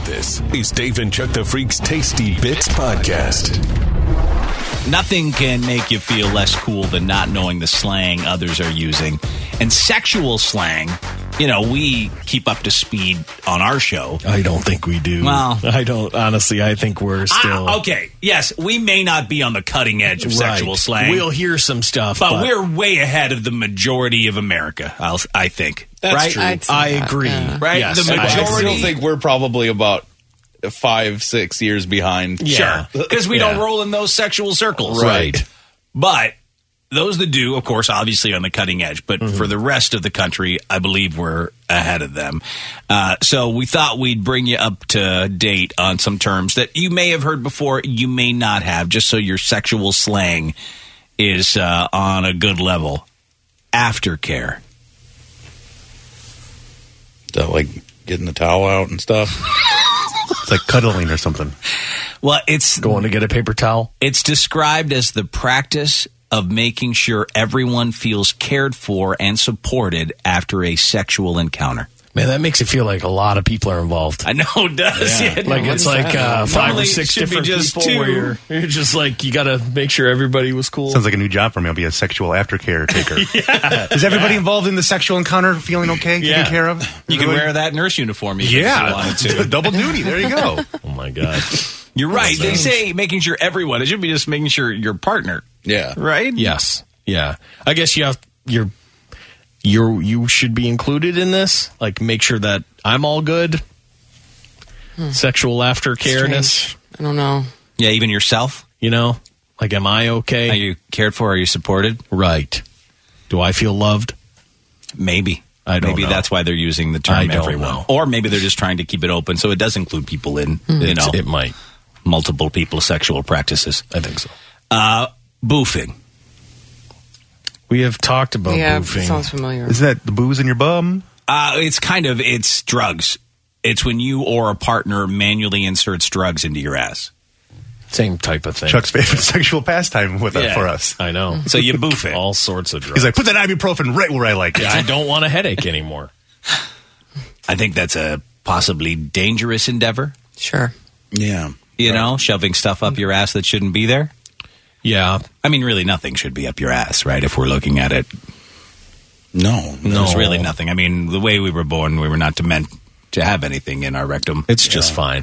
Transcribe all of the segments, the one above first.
This is Dave and Chuck the Freak's Tasty Bits Podcast. Nothing can make you feel less cool than not knowing the slang others are using. And sexual slang, we keep up to speed on our show. I don't think we do. Well, I don't. Honestly, I think we're still... okay, yes, we may not be on the cutting edge of sexual slang. We'll hear some stuff. But we're way ahead of the majority of America, I think. That's right? true. I agree. Right? Yes, the majority... I still think we're probably about 5-6 years behind. Yeah. Sure, because we don't roll in those sexual circles. Right. But those that do, of course, obviously on the cutting edge. But for the rest of the country, I believe we're ahead of them. So we thought we'd bring you up to date on some terms that you may have heard before, you may not have, just so your sexual slang is on a good level. Aftercare. Is that like getting the towel out and stuff? It's like cuddling or something. Well, it's going to get a paper towel. It's described as the practice of making sure everyone feels cared for and supported after a sexual encounter. Man, that makes it feel like a lot of people are involved. I know it does. Yeah. Like it's like 5 or 6 different people where you're just like, you got to make sure everybody was cool. Sounds like a new job for me. I'll be a sexual aftercare taker. Is everybody involved in the sexual encounter feeling okay, taken care of? You can wear that nurse uniform if you wanted to. Double duty. There you go. Oh, my God. You're right. They say making sure everyone. It should be just making sure your partner. Yeah. Right? Yes. Yeah. I guess you should be included in this. Like, make sure that I'm all good. Sexual aftercareness. I don't know. Yeah, even yourself? Like, am I okay? Are you cared for? Are you supported? Right. Do I feel loved? Maybe. I don't know. Maybe that's why they're using the term everyone. Know. Or maybe they're just trying to keep it open so it does include people in, It might. Multiple people's sexual practices. I think so. Boofing. We have talked about boofing. Sounds familiar. Is that the booze in your bum? It's drugs. It's when you or a partner manually inserts drugs into your ass. Same type of thing. Chuck's favorite sexual pastime for us. I know. So you boof it. All sorts of drugs. He's like, put that ibuprofen right where I like it. I don't want a headache anymore. I think that's a possibly dangerous endeavor. Sure. Yeah. Shoving stuff up your ass that shouldn't be there. Yeah. I mean, really nothing should be up your ass, right? If we're looking at it. No. There's really nothing. I mean, the way we were born, we were not meant to have anything in our rectum. It's just fine.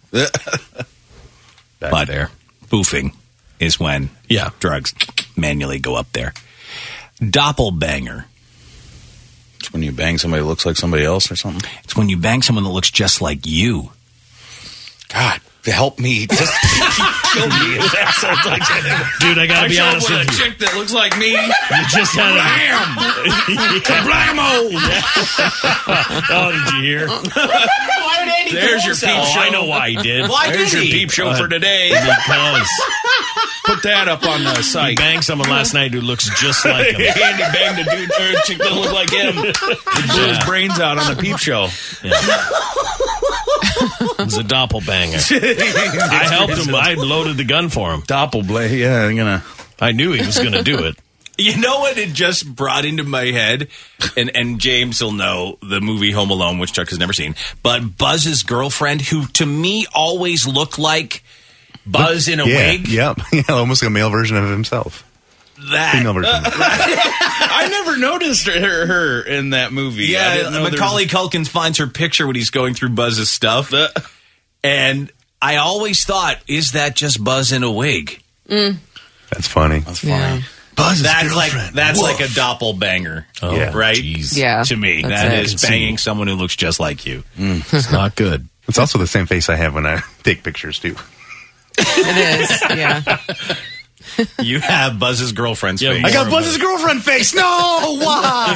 But boofing is when drugs manually go up there. Doppelbanger. It's when you bang somebody that looks like somebody else or something? It's when you bang someone that looks just like you. God, help me. Just kill me if that sounds like it. Dude, I gotta be honest with you. A chick that looks like me. You just had Kablamo! Oh, did you hear? Why did Andy There's your peep show. I know why he did. There's your peep show for today. Because Put that up on the he site. banged someone last night who looks just like him. Andy banged a dude or a chick that looked like him. He blew his brains out on the peep show. Yeah. It was a doppelbanger. I helped him. I loaded the gun for him. Doppelblade, yeah, I'm gonna. I knew he was going to do it. You know what it just brought into my head? And James will know the movie Home Alone, which Chuck has never seen. But Buzz's girlfriend, who to me always looked like Buzz in a wig. Yep. Yeah, almost like a male version of himself. Female version. I never noticed her in that movie. Yeah, Macaulay Culkin finds her picture when he's going through Buzz's stuff. And I always thought, is that just Buzz in a wig? That's funny. That's funny. Yeah. Buzz's That's girlfriend. like a doppelbanger, Right? Geez. Yeah. To me, that is banging someone who looks just like you. It's not good. It's also the same face I have when I take pictures, too. It is, yeah. You have Buzz's girlfriend's face. I got Buzz's girlfriend face. No, why?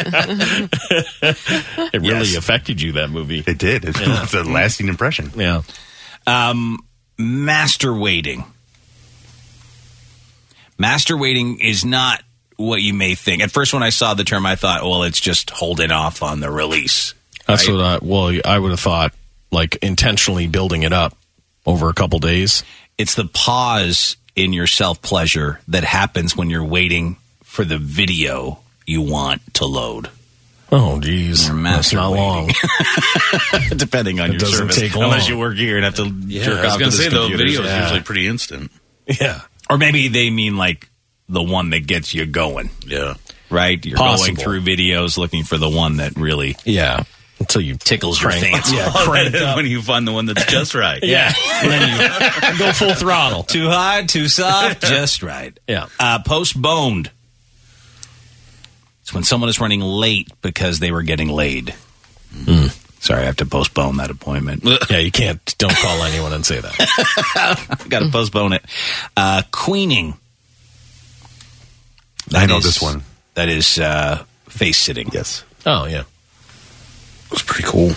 It really affected you, that movie. It did. It's a lasting impression. Yeah. Masturbating. Masturbating is not what you may think. At first, when I saw the term, I thought, well, it's just holding off on the release. That's right? what I would have thought, like intentionally building it up over a couple days. It's the pause in your self-pleasure that happens when you're waiting for the video you want to load. Oh, geez. You're That's master not long. Depending on It your doesn't service. take long. Unless you work here and have to jerk I was off going to to say, this the computer. video is Yeah. usually pretty instant. Yeah. Or maybe they mean like the one that gets you going, Yeah. right? You're Possible. going through videos looking for the one that really Yeah. Until you tickles your crank- fancy. Yeah, crank up. When you find the one that's just right. Yeah. And then you go full throttle. Too hard, too soft, just right. Yeah. Postponed. It's when someone is running late because they were getting laid. Sorry, I have to postpone that appointment. Yeah, you can't. Don't call anyone and say that. Got to postpone it. Queening. I know is- this one. That is face sitting. Yes. Oh, yeah. It was pretty cool.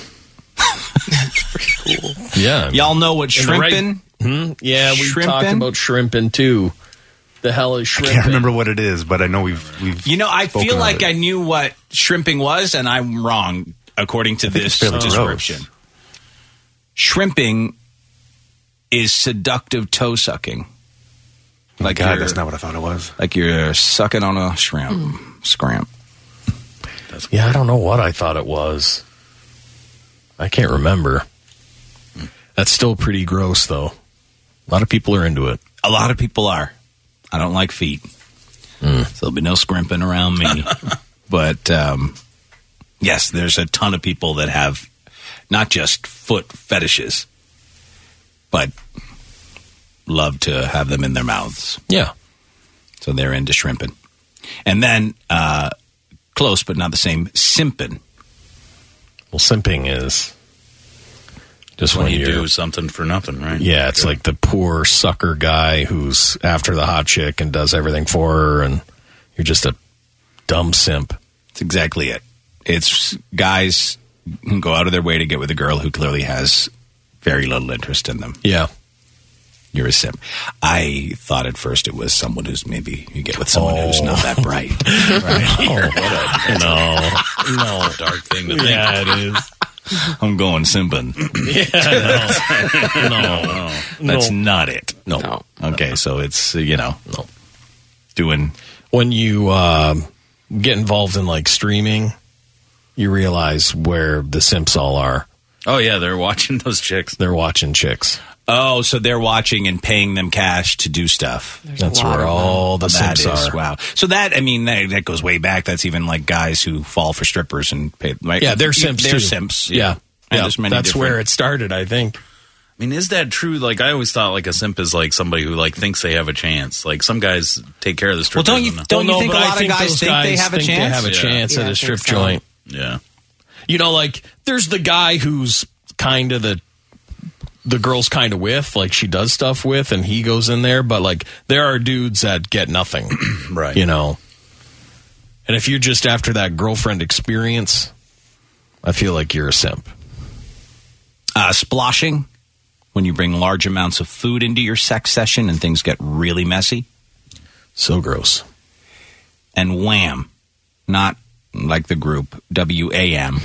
Yeah. Y'all know what In the right- shrimping? Yeah, we talked Shrimping? about shrimping too. The hell is I shrimping? can't remember what it is, but I know we've. You know, I spoken feel of like it. I knew what shrimping was, and I'm wrong according to this fairly description. gross. Shrimping is seductive toe sucking. Like God, you're, that's not what I thought it was. like you're sucking on a shrimp. Scrimp. Yeah, I don't know what I thought it was. I can't remember. That's still pretty gross, though. A lot of people are into it. A lot of people are. I don't like feet. So there'll be no scrimping around me. But yes, there's a ton of people that have not just foot fetishes, but love to have them in their mouths. Yeah. So they're into shrimping. And then, close but not the same, simping. Well, simping is just When when you you're... do something for nothing, right? Yeah, it's like the poor sucker guy who's after the hot chick and does everything for her, and you're just a dumb simp. That's exactly it. It's guys who go out of their way to get with a girl who clearly has very little interest in them. Yeah. You're a simp. I thought at first it was someone who's maybe you get with someone who's not that bright. Right? No. Dark thing to think. Yeah, it is. I'm going simping. No. That's not it. No. Okay, so it's, No. doing... When you get involved in like streaming, you realize where the simps all are. Oh, yeah, they're watching those chicks. They're watching chicks. Oh, so they're watching and paying them cash to do stuff. There's That's a lot where of them. all the That simps is, are. wow. So that, I mean, that goes way back. That's even like guys who fall for strippers and pay. Right? Yeah, they're simps They're too. simps. Yeah. And Yeah. there's many That's different- where it started, I think. I mean, is that true? Like, I always thought like a simp is like somebody who like thinks they have a chance. Like some guys take care of the Well, strippers. don't you and- don't you Well, no, think a but I lot of guys those think they have a think chance? They have a Yeah. chance Yeah, at I a strip think so. joint. Yeah. You know, like there's the guy who's kind of the girl's kind of with, like she does stuff with, and he goes in there. But like there are dudes that get nothing, Right. you know. And if you're just after that girlfriend experience, I feel like you're a simp. Sploshing, when you bring large amounts of food into your sex session and things get really messy. So gross. And wham, not like the group WAM.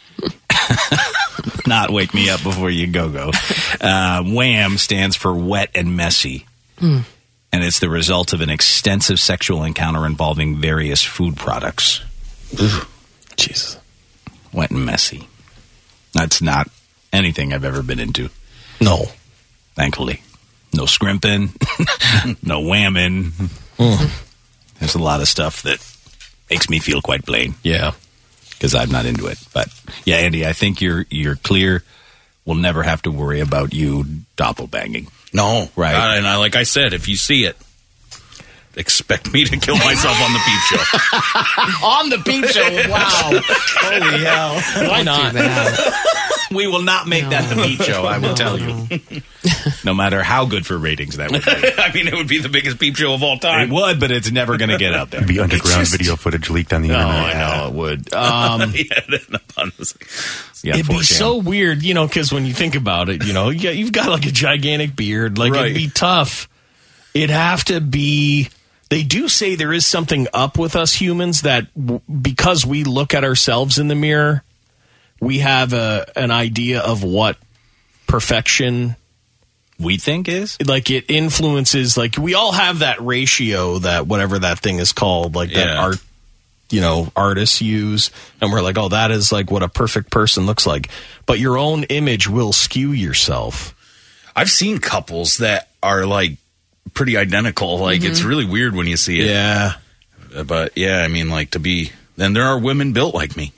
Not wake me up before you go. Wham stands for wet and messy. And it's the result of an extensive sexual encounter involving various food products. Jesus. Wet and messy. That's not anything I've ever been into, No. thankfully. No scrimping, no whamming. There's a lot of stuff that makes me feel quite plain Yeah. because I'm not into it. But yeah, Andy, I think you're clear. We'll never have to worry about you doppelbanging. No. Right. God, and like I said, if you see it, expect me to kill myself on the peep show. On the peep show. Wow. Holy hell. Why not? Too bad. We will not make that the Peep Show, I will tell you. No matter how good for ratings that would be. I mean, it would be the biggest peep show of all It time. would, but it's never going to get out there. Be underground video footage leaked on the No, internet. I know it would. Yeah, It'd be 4chan. so weird, you know, because when you think about it, you know, you've got like a gigantic beard. Like, Right. it'd be tough. It'd have to be. They do say there is something up with us humans that because we look at ourselves in the mirror, we have an idea of what perfection, we think is? like it influences, like we all have that ratio, that whatever that thing is called, like that Yeah. art artists use, and we're like, oh, that is like what a perfect person looks like. But your own image will skew yourself. I've seen couples that are like pretty identical. Like it's really weird when you see it. Yeah. But yeah, I mean, like then there are women built like me.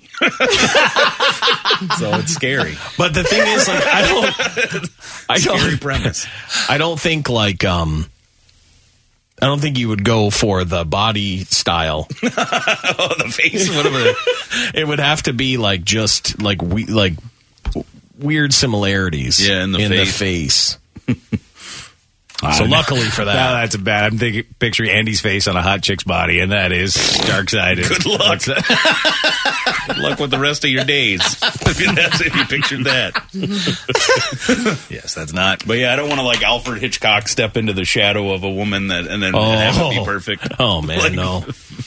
So it's scary. But the thing is, like, Scary premise. I don't think like I don't think you would go for the body style. The face, whatever. It would have to be like just like weird similarities. Yeah, in the face. So luckily for that, no, that's bad. I'm picturing Andy's face on a hot chick's body, and that is dark-sided. Good luck. Good luck with the rest of your days. If you pictured that. Yes, that's not. But yeah, I don't want to like Alfred Hitchcock step into the shadow of a woman and then have it be perfect. Oh man, no.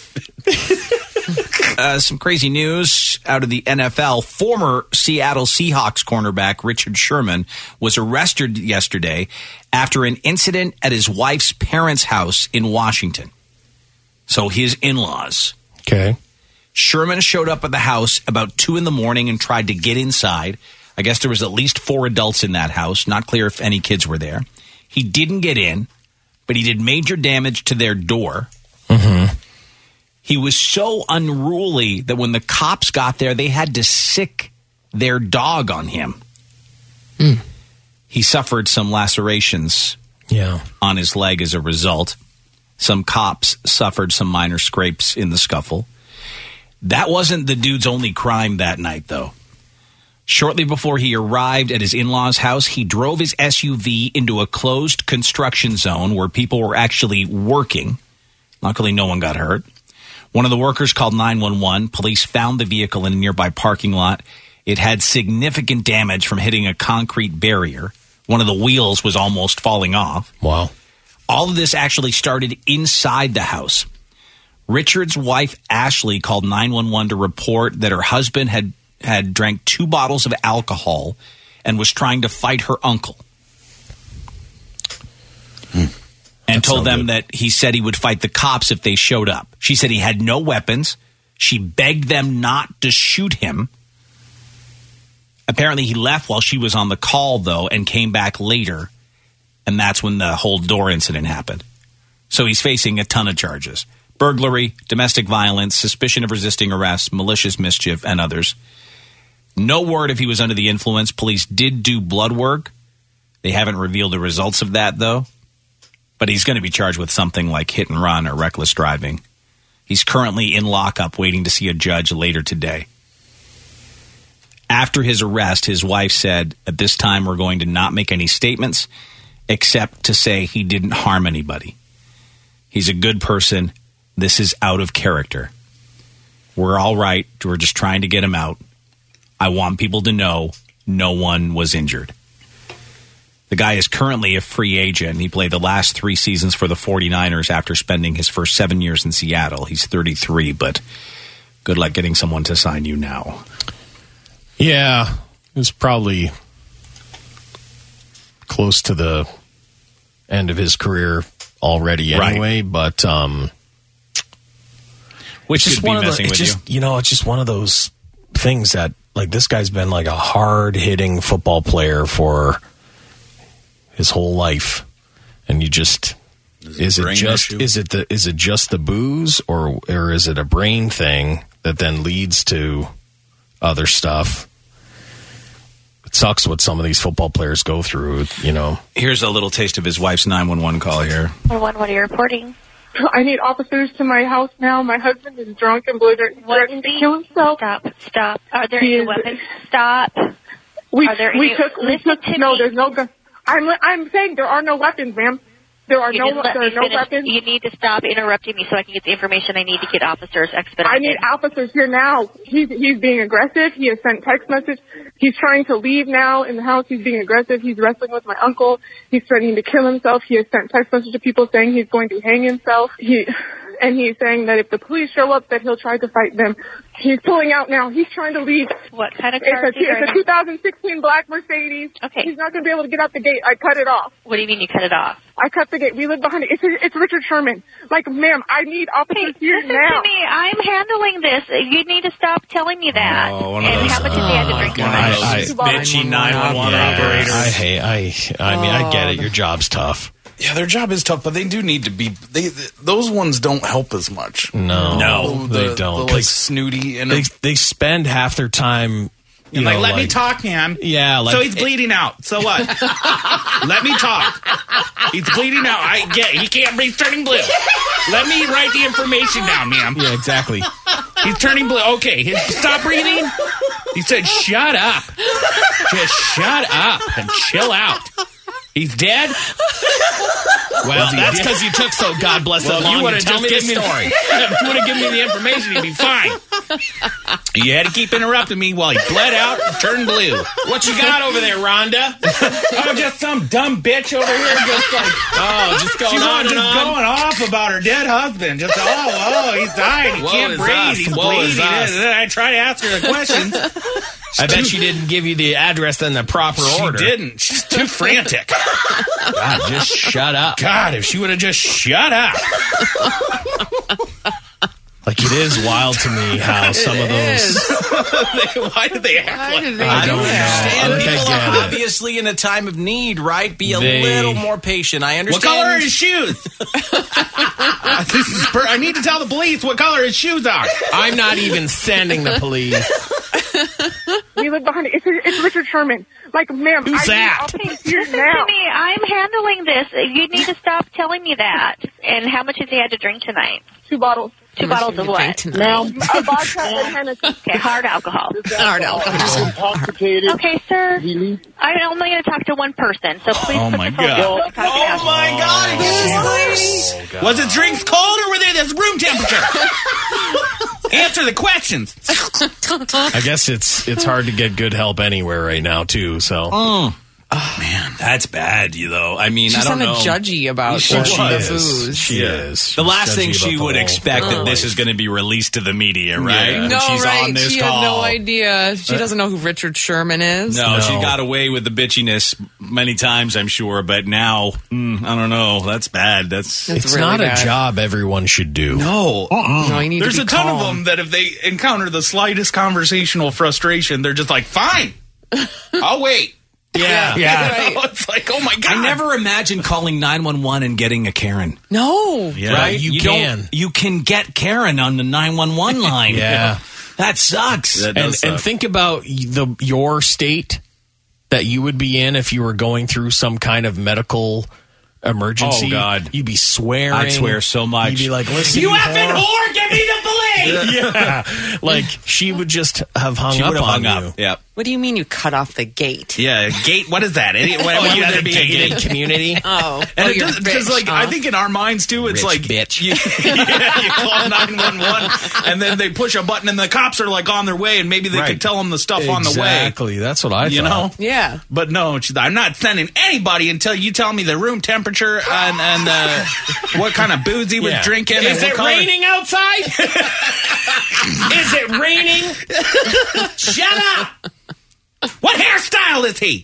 Some crazy news out of the NFL. Former Seattle Seahawks cornerback Richard Sherman was arrested yesterday after an incident at his wife's parents' house in Washington. So his in-laws. Okay. Sherman showed up at the house about 2 a.m. and tried to get inside. I guess there was at least 4 adults in that house. Not clear if any kids were there. He didn't get in, but he did major damage to their door. Mm-hmm. He was so unruly that when the cops got there, they had to sick their dog on him. He suffered some lacerations on his leg as a result. Some cops suffered some minor scrapes in the scuffle. That wasn't the dude's only crime that night, though. Shortly before he arrived at his in-laws' house, he drove his SUV into a closed construction zone where people were actually working. Luckily, no one got hurt. One of the workers called 911. Police found the vehicle in a nearby parking lot. It had significant damage from hitting a concrete barrier. One of the wheels was almost falling off. Wow. All of this actually started inside the house. Richard's wife, Ashley, called 911 to report that her husband had drank 2 bottles of alcohol and was trying to fight her uncle. And told them that he said he would fight the cops if they showed up. She said he had no weapons. She begged them not to shoot him. Apparently he left while she was on the call, though, and came back later. And that's when the whole door incident happened. So he's facing a ton of charges. Burglary, domestic violence, suspicion of resisting arrest, malicious mischief, and others. No word if he was under the influence. Police did do blood work. They haven't revealed the results of that, though. But he's going to be charged with something like hit and run or reckless driving. He's currently in lockup waiting to see a judge later today. After his arrest, his wife said, at this time we're going to not make any statements except to say he didn't harm anybody. He's a good person. This is out of character. We're all right. We're just trying to get him out. I want people to know no one was injured. The guy is currently a free agent. He played the last 3 seasons for the 49ers after spending his first 7 years in Seattle. He's 33, but good luck getting someone to sign you now. Yeah, it's probably close to the end of his career already anyway, but which could be messing with you. You know, it's just one of those things that, like, this guy's been like a hard-hitting football player for his whole life, and you just is it just the booze, or is it a brain thing that then leads to other stuff? It sucks what some of these football players go through, you know. Here's a little taste of his wife's 911 call here. 911, what are you reporting? I need officers to my house now. My husband is drunk and belligerent. Threatening to kill himself. Stop. Are there any weapons? Stop. We took. No, there's no gun. I'm saying there are no weapons, ma'am. There are no weapons. You need to stop interrupting me so I can get the information I need to get officers expedited. I need officers here now. He's being aggressive. He has sent text message. He's trying to leave now in the house. He's being aggressive. He's wrestling with my uncle. He's threatening to kill himself. He has sent text message to people saying he's going to hang himself. and he's saying that if the police show up, that he'll try to fight them. He's pulling out now. He's trying to leave. What kind of car is he It's a 2016 black Mercedes. Okay. He's not going to be able to get out the gate. I cut it off. What do you mean you cut it off? I cut the gate. We live behind it. It's Richard Sherman. Like, ma'am, I need officers here Listen now. to me. I'm handling this. You need to stop telling me that. one of and those- how much is he had to drink tonight? Bitchy 911 operator. I get it. Your job's tough. Yeah, their job is tough, but they do need to be. Those ones don't help as much. No, they don't. The, like snooty and They spend half their time. You like, know, let me talk, man. Yeah, like so he's bleeding out. So what? Let me talk. He's bleeding out. I get it. He can't breathe. He's turning blue. Let me write the information down, ma'am. Yeah, exactly. He's turning blue. Okay, stop breathing. He said, "Shut up. Just shut up and chill out." He's dead? Well, that's because you took so God bless Well, it long you would to have tell just me the given me story. If you would have given me the information, he'd be fine. You had to keep interrupting me while he bled out and turned blue. What you got over there, Rhonda? Oh, just some dumb bitch over here, just like Just going she's on and just on. going off about her dead husband. Just he's dying. He Woe can't is breathe. us. He's Woe is bleeding. us. And then I try to ask her the questions. I bet she didn't give you the address in the proper order. She didn't. She's too frantic. God, just shut up. God, if she would have just shut up. Like, it is wild to me how some of those. Why did they act like that? I don't know. understand. I think I People get are it. obviously in a time of need, right? Be a They- little more patient. I What understand. color are his shoes? I need to tell the police what color his shoes are. I'm not even sending the police. We live behind it. It's Richard Sherman. Like, ma'am, Who's I that? need officers here Listen now. to me. I'm handling this. You need to stop telling me that. And how much has he had to drink tonight? 2 bottles. 2 bottles of what? Now, a vodka and Hennessy. Okay, hard alcohol. Hard alcohol. Intoxicated. Okay, sir. I'm only going to talk to one person, so please Oh, put my your phone God. down. Talk to Ashley. my God! Was his drinks cold or were they this room temperature? Answer the questions. I guess it's hard to get good help anywhere right now, too, so. Man, that's bad, I mean, She's I don't kind know. of judgy about She the is. food. She is. The last thing Judgy she about would the whole- expect that this is going to be released to the media, right? Yeah. When No, she's right? on this She call. had no idea. She doesn't know who Richard Sherman is. No, she No. got away with the bitchiness many times, I'm sure, but now, I don't know. That's bad. It's It's really not bad. a job everyone should do. No. No, you need There's to a be ton of calm. them that if they encounter the slightest conversational frustration, they're just like, fine. I'll wait. Yeah. You know, it's like, oh my God. I never imagined calling 911 and getting a Karen. No. Yeah. Right? You can. You can get Karen on the 911 line. Yeah. That sucks. That And does suck. think about your state that you would be in if you were going through some kind of medical emergency. Oh, God. You'd be swearing. I'd swear so much. You'd be like, listen, You effing whore, give me the police! Yeah. Like, she would just have hung She up would have on hung you. up. Yep. What do you mean you cut off the gate? Yeah, gate, what is that? Why Oh, you would had there a be a gated gate? community? Oh. And it you're does, because, rich, like, huh? I think in our minds, too, it's Rich like, bitch. You call 911, and then they push a button, and the cops are, like, on their way, and maybe they Right. could tell them the stuff on the way. Exactly. That's what I You thought. know? Yeah. But no, I'm not sending anybody until you tell me the room temperature and what kind of booze he was Yeah. drinking. Is and what it color. raining outside? Is it raining? Shut up! What hairstyle is he?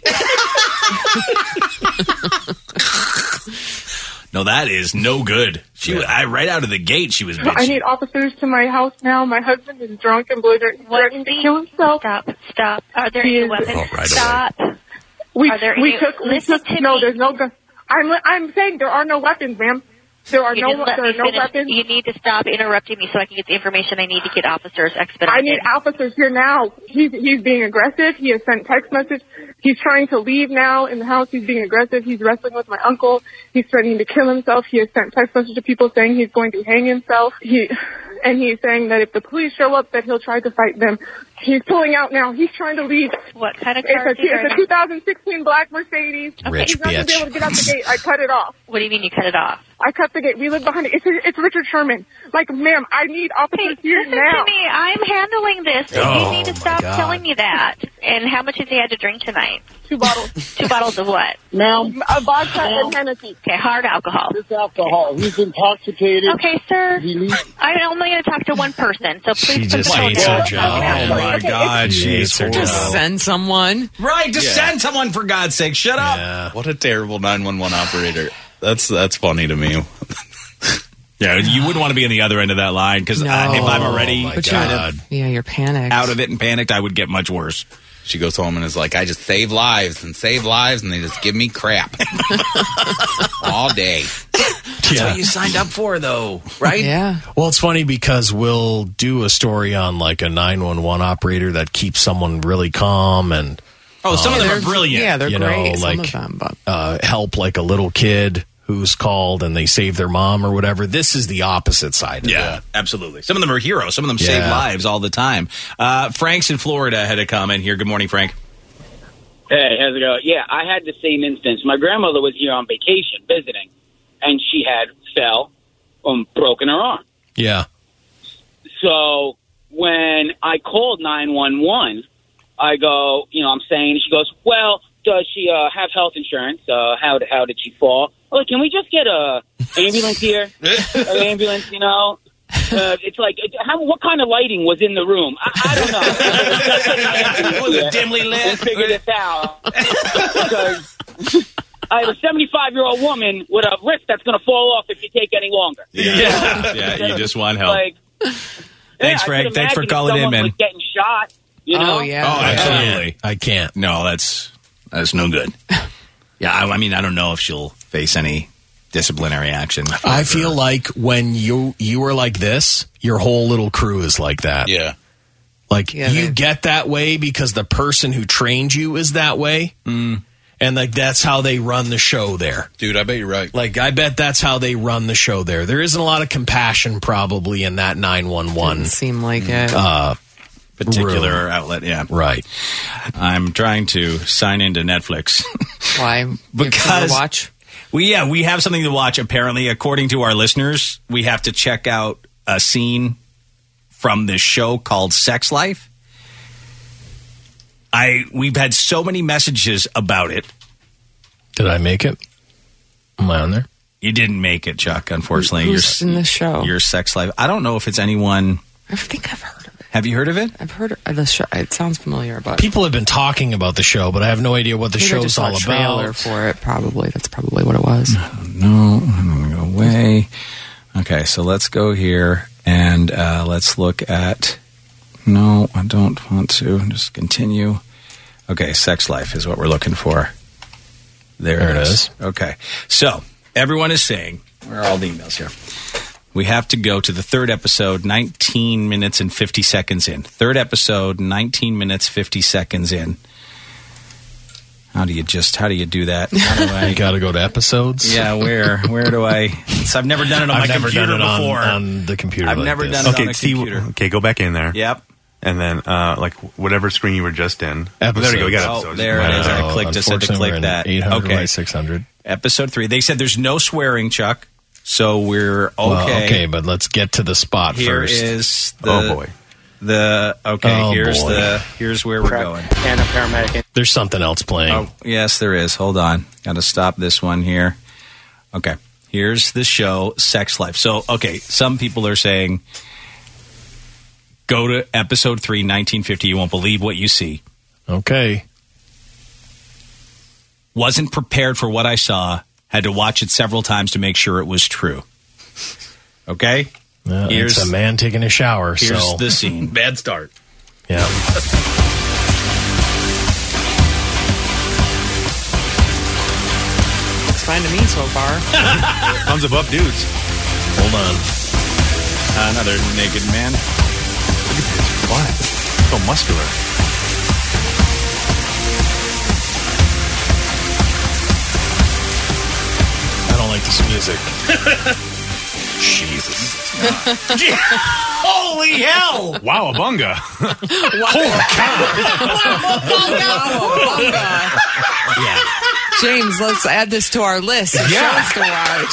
No, that is no good. Right out of the gate, she was bitchy. I need officers to my house now. My husband is drunk and threatening to kill himself. Stop. Are there He any is- weapons? Oh, right Stop. We Are there we any- took listen to no. me. There's no gun. I'm saying there are no weapons, ma'am. There are You no didn't let me finish. weapons. You need to stop interrupting me so I can get the information I need to get officers expedited. I need officers here now. He's being aggressive. He has sent text message. He's trying to leave now in the house. He's being aggressive. He's wrestling with my uncle. He's threatening to kill himself. He has sent text message to people saying he's going to hang himself. He's saying that if the police show up, that he'll try to fight them. He's pulling out now. He's trying to leave. What kind of car is he It's a driving? 2016 black Mercedes. Rich He's not going to be bitch. able to get out the gate. I cut it off. What do you mean you cut it off? I cut the gate. We live behind it. It's Richard Sherman. Like, ma'am, I need officers here Listen now. to me. I'm handling this. Oh, You need to my stop God. telling me that. And how much has he had to drink tonight? 2 bottles. 2 bottles of what? Ma'am, a vodka and Hennessy. Okay, hard alcohol. It's alcohol. He's intoxicated. Okay, sir. He needs- I'm only going to talk to one person, so please She just control hates yourself. her job. Oh my God, She she's hates her horrible. job. Send someone. Right, just send someone for God's sake. Shut up. Yeah. What a terrible 911 operator. That's funny to me. Yeah, you wouldn't want to be on the other end of that line because No. if I'm already Oh, my But God. you're panicked. out of it and panicked, I would get much worse. She goes home and is like, I just save lives, and they just give me crap all day. That's what you signed up for, though, right? Yeah. Well, it's funny because we'll do a story on like a 911 operator that keeps someone really calm and Oh, some of them They're- are brilliant. Yeah, they're you know, great. like, some of them, but help like a little kid who's called and they save their mom or whatever. This is the opposite side of Yeah, that. absolutely. Some of them are heroes. Some of them save Yeah. lives all the time. Frank's in Florida had a comment here. Good morning, Frank. Hey, how's it going? Yeah, I had the same instance. My grandmother was here on vacation visiting, and she had fell and broken her arm. Yeah. So when I called 911, I go, I'm saying, she goes, well, does she have health insurance? How did she fall? I'm like, can we just get a ambulance here? An ambulance, it's like, what kind of lighting was in the room? I don't know. Was it dimly lit? And figure this out. Because I have a 75-year-old woman with a wrist that's going to fall off if you take any longer. Yeah, you just want help. Like, Thanks, I Frank. could Thanks for imagine if calling in, someone man. was getting shot, Oh, yeah. Oh, absolutely. I can't. No, that's no good. Yeah, I mean, I don't know if she'll face any disciplinary action. I feel like when you are like this, your whole little crew is like that. Yeah. Like Yeah, you they- get that way because the person who trained you is that way. And like that's how they run the show there. Dude, I bet you're right. Like I bet that's how they run the show there. There isn't a lot of compassion probably in that 911. Didn't seem like it. particular room. outlet. Yeah, Right. I'm trying to sign into Netflix. Why? Because- watch. we have something to watch. Apparently, according to our listeners, we have to check out a scene from this show called Sex Life. We've had so many messages about it. Did I make it? Am I on there? You didn't make it, Chuck. Unfortunately, Who's in the show? Your Sex Life. I don't know if it's anyone. I think I've heard of it. Have you heard of it? I've heard of the show. It sounds familiar, but People have been talking about the show, but I have no idea what the maybe I show's just saw all a trailer about. for it. Probably that's probably what it was. No, I'm going to go away. Okay, so let's go here and let's look at. No, I don't want to. Just continue. Okay, Sex Life is what we're looking for. There it is. Okay, so everyone is saying, where are all the emails here? We have to go to the third episode, 19 minutes and 50 seconds in. Third episode, 19 minutes, 50 seconds in. How do you do that? How do I? You got to go to episodes. Yeah, where do I? So I've never done it on I've my never computer done it before. on the computer. I've like never this. done it on Okay, a see. computer. Okay, go back in there. Yep. And then, like, whatever screen you were just in. Episodes. There you go. You got Oh, episodes. there it is. I clicked. I said to Unfortunately, click we're in that. 800 Okay. by 600. Episode 3. They said there's no swearing, Chuck. So we're okay. Well, okay, but let's get to the spot Here first. is the. Oh boy. Here's where we're going. And a paramedic. There's something else playing. Oh, yes, there is. Hold on. Got to stop this one here. Okay. Here's the show, Sex Life. So, okay, some people are saying, go to episode 3, 1950. You won't believe what you see. Okay. Wasn't prepared for what I saw. Had to watch it several times to make sure it was true. Okay? It's a man taking a shower. Here's So the scene. Bad start. yeah. It's fine to me so far. Thumbs above, dudes. Hold on. Another naked man. Look at this. What? So muscular. I don't like this music. Jesus. Holy hell! Wow, a bunga. Yeah. James, let's add this to our list of shows to watch.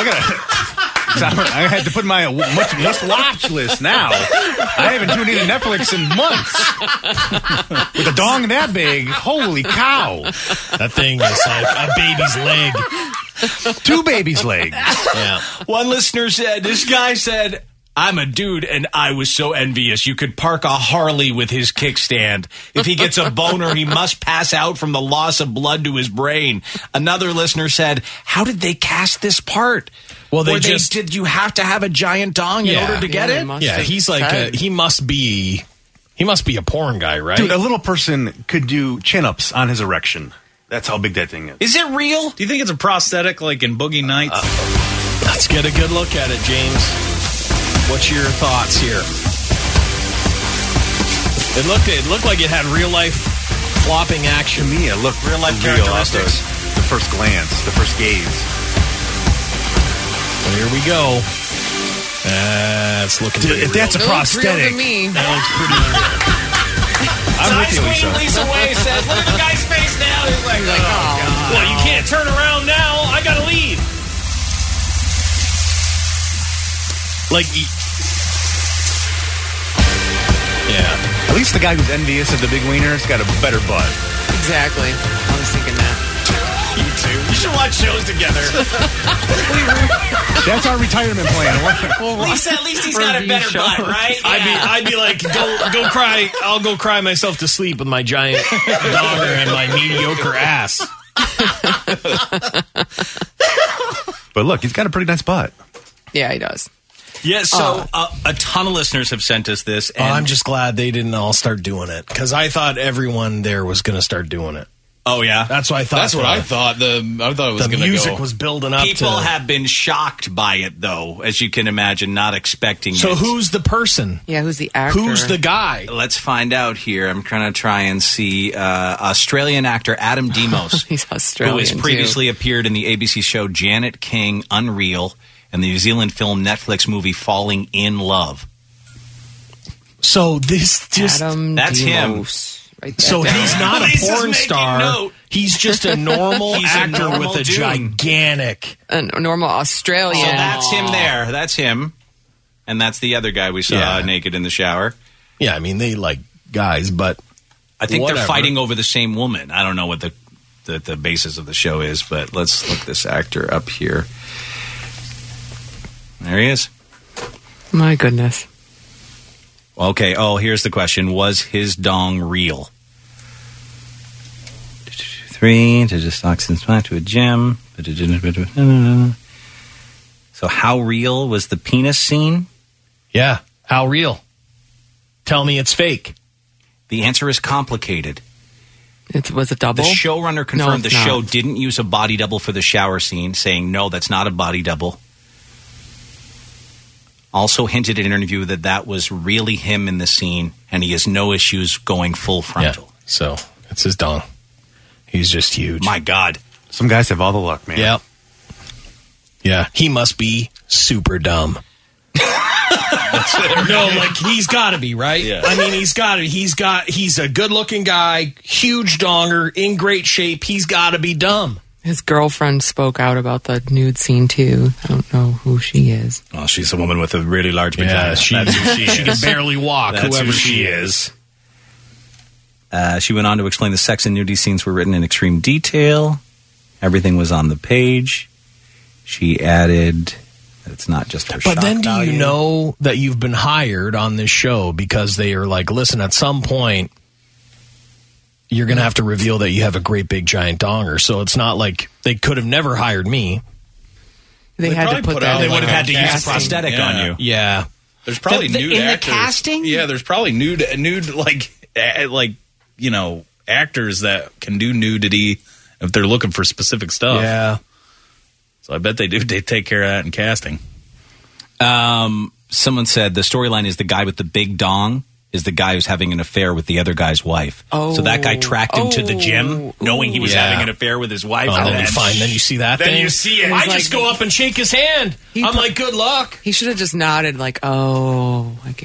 I had to put my must-watch list now. I haven't tuned into Netflix in months. With a dong that big, holy cow. That thing is like a baby's leg. 2 babies' legs. Yeah. One listener said, this guy said, I'm a dude and I was so envious. You could park a Harley with his kickstand. If he gets a boner, he must pass out from the loss of blood to his brain. Another listener said, how did they cast this part? Well, did you have to have a giant dong in order to get it? Yeah, he's like he must be a porn guy, right? Dude, a little person could do chin-ups on his erection. That's how big that thing is. Is it real? Do you think it's a prosthetic like in Boogie Nights? Let's get a good look at it, James. What's your thoughts here? It looked like it had real life flopping action. To me, it looked real life real characteristics. The first glance, the first gaze. Well, here we go. It's looking pretty if that's a prosthetic, that looks pretty real. I'm with you, Lisa Way says, look at the guy's face now. He's like, oh, God. Well, you can't turn around now. I gotta leave. Like, yeah. At least the guy who's envious of the big wiener's got a better butt. Exactly. I was thinking that. You two. You should watch shows together. That's our retirement plan. Lisa, at least he's got a better butt, right? Yeah. I'd be like, go cry. I'll go cry myself to sleep with my giant donger and my mediocre ass. But look, he's got a pretty nice butt. Yeah, he does. Yeah, so a ton of listeners have sent us this. And I'm just glad they didn't all start doing it, because I thought everyone there was going to start doing it. Oh, yeah? That's what I thought. That's what I thought. I thought it was going to go. The music was building up. People have been shocked by it, though, as you can imagine, not expecting it. So who's the person? Yeah, who's the actor? Who's the guy? Let's find out here. I'm trying to try and see Australian actor Adam Demos. He's Australian, who has previously appeared in the ABC show Janet King, Unreal, and the New Zealand film Netflix movie Falling in Love. So this just... That's Demos. him. So he's not a porn star. He's just a normal actor with a gigantic... A normal Australian. So that's him there. That's him. And that's the other guy we saw naked in the shower. Yeah, I mean, they like guys, but... I think they're fighting over the same woman. I don't know what the basis of the show is, but let's look this actor up here. There he is. My goodness. Okay, here's the question. Was his dong real? 3, to just oxygen spot to a gym. So how real was the penis scene? Yeah, how real? Tell me it's fake. The answer is complicated. Was it double? The showrunner confirmed the show didn't use a body double for the shower scene, saying, no, that's not a body double. Also hinted in an interview that was really him in the scene, and he has no issues going full frontal. Yeah, so it's his dong. He's just huge. My God. Some guys have all the luck, man. Yep. Yeah, he must be super dumb. No, like he's got to be, right? Yeah. I mean, he's got to. He's a good-looking guy, huge donger, in great shape. He's got to be dumb. His girlfriend spoke out about the nude scene, too. I don't know who she is. Oh, she's a woman with a really large vagina. Yeah, she can barely walk, That's whoever who she is. She went on to explain the sex and nudity scenes were written in extreme detail. Everything was on the page. She added that it's not just for shock But then do value. you know that you've been hired on this show because they are like, listen, at some point, you're going to have to reveal that you have a great big giant donger. So it's not like they could have never hired me. They had to put that. They would have had to use a casting. prosthetic on you. Yeah. There's probably nude in actors. the casting. Yeah, there's probably nude like actors that can do nudity if they're looking for specific stuff. Yeah. So I bet they do. They take care of that in casting. Someone said the storyline is the guy with the big dong is the guy who's having an affair with the other guy's wife. So that guy tracked him to the gym, knowing he was having an affair with his wife. Oh, then fine. Then you see that Then thing. you see it. I just go up and shake his hand. I'm like, good luck. He should have just nodded like, oh, I get it.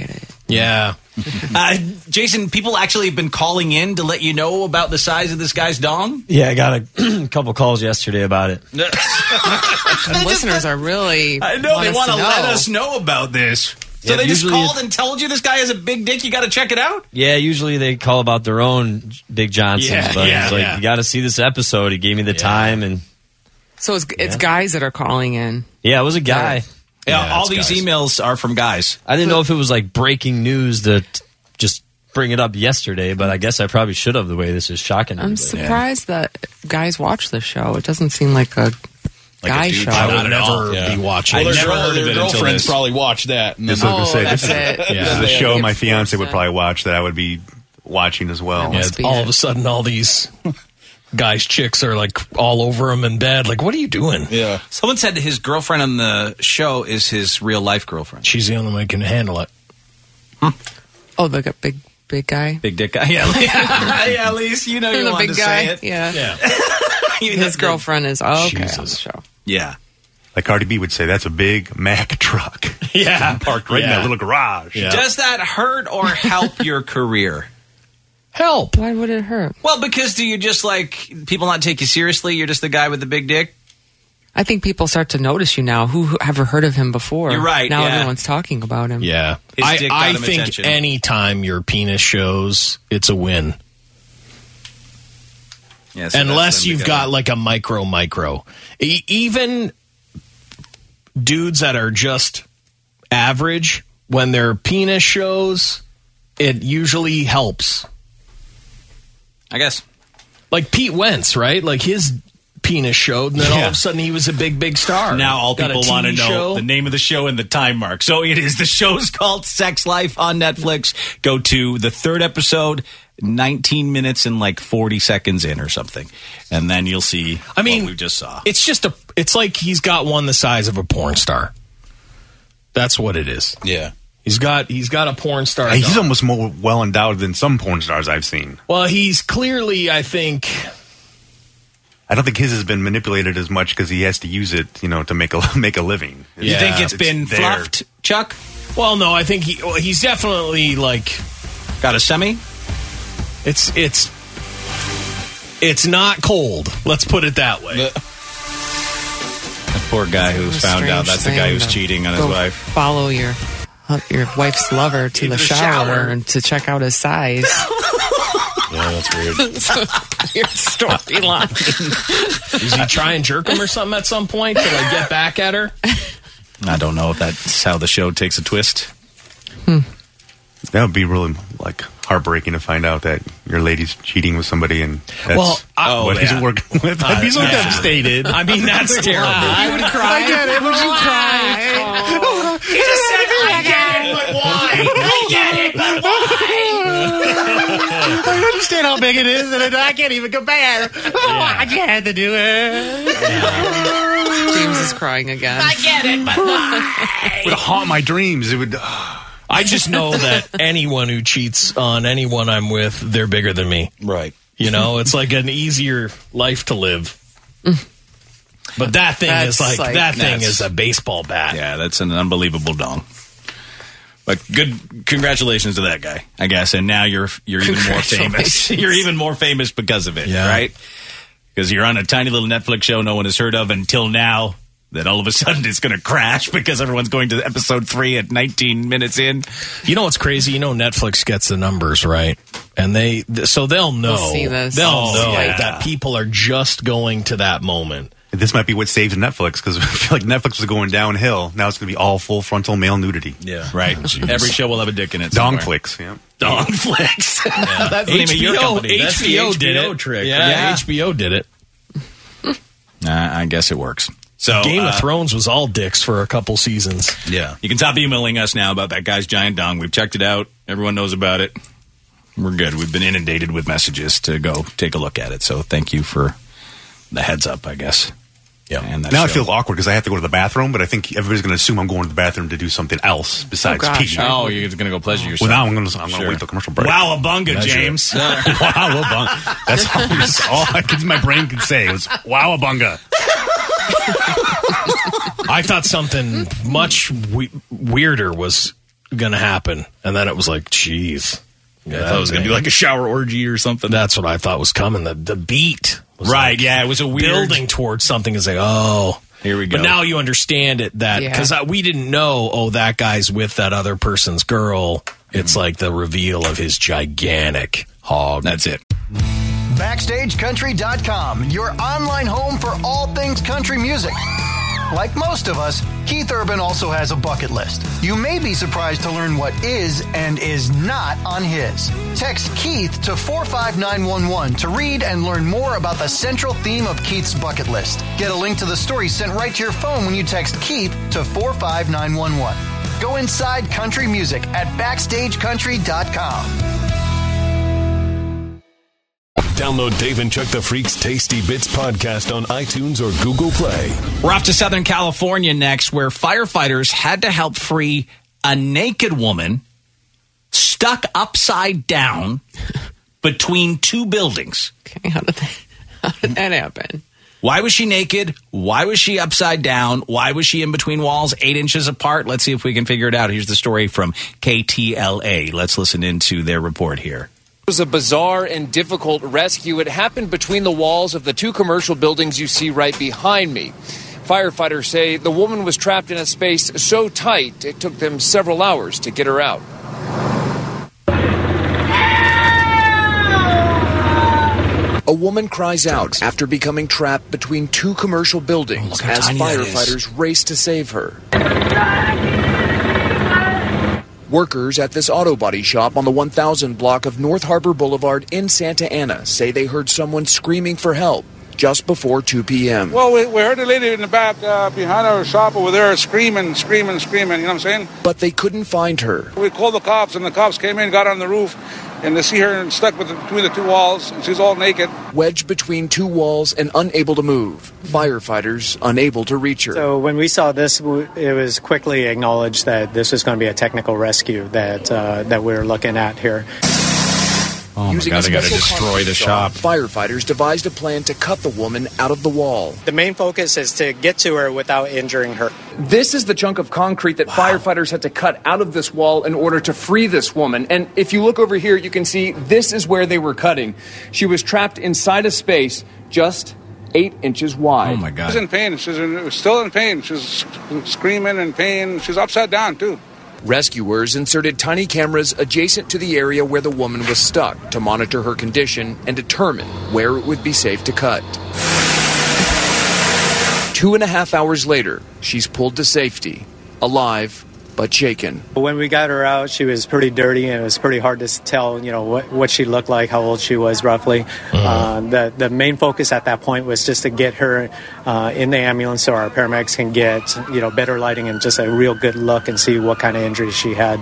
Yeah. Jason, people actually have been calling in to let you know about the size of this guy's dong? Yeah, I got a couple calls yesterday about it. Listeners are really. I know, they want to let us know about this. So they just called and told you this guy has a big dick, you got to check it out? Yeah, usually they call about their own Dick Johnsons, but he's like, you got to see this episode. He gave me the time. And So it's guys that are calling in. yeah, it was a guy. Yeah, all these emails are from guys. I didn't know if it was like breaking news to just bring it up yesterday, but I guess I probably should have, the way this is shocking I'm everybody. surprised that guys watch this show. It doesn't seem like a guy show. I would never be watching. Well, I never heard of their it until girlfriends this. probably watch that. And This then, is what I was that's gonna say. it. This is a show my fiance would probably watch that I would be watching as well. Yeah, all of a sudden, all these guys' chicks are like all over him in bed. Like, what are you doing? Yeah. Someone said his girlfriend on the show is his real life girlfriend. She's the only one who can handle it. Oh, the big guy? Big dick guy. Yeah, yeah, at least you know you the wanted big to guy. say it. Yeah. His girlfriend is on the show. Yeah. Like Cardi B would say, that's a big Mack truck. Yeah. Parked right in that little garage. Yeah. Does that hurt or help your career? Help. Why would it hurt? Well, because do you just like people not take you seriously? You're just the guy with the big dick? I think people start to notice you now. Who ever heard of him before? You're right, Now yeah. everyone's talking about him. Yeah. His dick got I him think attention. anytime your penis shows, it's a win. Yeah, so Unless that's them you've together. got like a micro. Even dudes that are just average, when their penis shows, it usually helps. I guess. Like Pete Wentz, right? Like his penis showed, and then all of a sudden he was a big star. Now all Got a people want to TV know show. the name of the show and the time mark. So it is. The show's called Sex Life on Netflix. Go to the third episode, 19 minutes and like 40 seconds in or something. And then you'll see what we just saw. It's like he's got one the size of a porn star. That's what it is. Yeah. He's got a porn star. He's dog. almost more well endowed than some porn stars I've seen. Well, he's clearly, I think. I don't think his has been manipulated as much because he has to use it, to make a living. You think it's been there. fluffed, Chuck? Well, no, I think he's definitely like got a semi. It's not cold. Let's put it that way. That poor guy who found out that's the guy who's cheating on his wife. Follow your wife's lover to the shower and to check out his size. Yeah, that's weird. Your storyline. Does he try and jerk him or something at some point to like get back at her? I don't know if that's how the show takes a twist. That would be really heartbreaking to find out that your lady's cheating with somebody and that's what he's working with. I'd be so devastated. I mean, that's terrible. You would cry. I get it. Would you cry? He just said, I get it, but why? I get it, but why? I understand how big it is, and I can't even compare. I had to do it. James is crying again. I get it, but why? It would haunt my dreams. It would. I just know that anyone who cheats on anyone I'm with, they're bigger than me. Right. It's like an easier life to live. But that thing is a baseball bat. Yeah, that's an unbelievable dong. But good congratulations to that guy, I guess. And now you're even more famous. You're even more famous because of it, right? Because you're on a tiny little Netflix show no one has heard of until now. That all of a sudden it's going to crash because everyone's going to episode 3 at 19 minutes in. You know what's crazy? Netflix gets the numbers, right? And so they'll know. We'll see this. They'll know yeah. that people are just going to that moment. This might be what saves Netflix because I feel like Netflix was going downhill. Now it's going to be all full frontal male nudity. Yeah, right. Every show will have a dick in it. Dongflix, yeah. Dongflix. That's the name of your company. That's the HBO did HBO it. trick. Yeah, HBO did it. I guess it works. So Game of Thrones was all dicks for a couple seasons. Yeah. You can stop emailing us now about that guy's giant dong. We've checked it out. Everyone knows about it. We're good. We've been inundated with messages to go take a look at it. So thank you for the heads up, I guess. Yeah. And that Now show. I feel awkward because I have to go to the bathroom, but I think everybody's going to assume I'm going to the bathroom to do something else besides pee. Oh, you're going to go pleasure yourself. Well, now I'm going to wait till commercial break. Wowabunga, James. Wowabunga. That's all my brain could say. It was wowabunga. I thought something much weirder was going to happen. And then it was like, geez. Yeah, I thought it was going to be like a shower orgy or something. That's what I thought was coming. The beat was right, like yeah, it was a weird building towards something. It's like, oh, here we go. But now you understand it, that because we didn't know, that guy's with that other person's girl. It's like the reveal of his gigantic hog. That's it. BackstageCountry.com, your online home for all things country music. Like most of us, Keith Urban also has a bucket list. You may be surprised to learn what is and is not on his. Text Keith to 45911 to read and learn more about the central theme of Keith's bucket list. Get a link to the story sent right to your phone when you text Keith to 45911. Go inside country music at BackstageCountry.com. Download Dave and Chuck the Freak's Tasty Bits podcast on iTunes or Google Play. We're off to Southern California next, where firefighters had to help free a naked woman stuck upside down between two buildings. Okay, how did that happen? Why was she naked? Why was she upside down? Why was she in between walls 8 inches apart? Let's see if we can figure it out. Here's the story from KTLA. Let's listen into their report here. It was a bizarre and difficult rescue. It happened between the walls of the two commercial buildings you see right behind me. Firefighters say the woman was trapped in a space so tight it took them several hours to get her out. A woman cries out after becoming trapped between two commercial buildings as firefighters race to save her. Workers at this auto body shop on the 1000 block of North Harbor Boulevard in Santa Ana say they heard someone screaming for help just before 2 p.m. Well, we heard a lady in the back behind our shop over there screaming, you know what I'm saying? But they couldn't find her. We called the cops, and the cops came in, got on the roof, and they see her stuck between the two walls, and she's all naked. Wedged between two walls and unable to move. Firefighters unable to reach her. So when we saw this, it was quickly acknowledged that this was going to be a technical rescue that we're looking at here. Oh my God, they got to destroy the shop. Firefighters devised a plan to cut the woman out of the wall. The main focus is to get to her without injuring her. This is the chunk of concrete that firefighters had to cut out of this wall in order to free this woman. And if you look over here, you can see this is where they were cutting. She was trapped inside a space just 8 inches wide. Oh my God. She's in pain. She's still in pain. She's screaming in pain. She's upside down, too. Rescuers inserted tiny cameras adjacent to the area where the woman was stuck to monitor her condition and determine where it would be safe to cut. 2.5 hours later, she's pulled to safety, alive but shaken. When we got her out, she was pretty dirty, and it was pretty hard to tell, what she looked like, how old she was roughly. The main focus at that point was just to get her in the ambulance so our paramedics can get, better lighting and just a real good look and see what kind of injuries she had.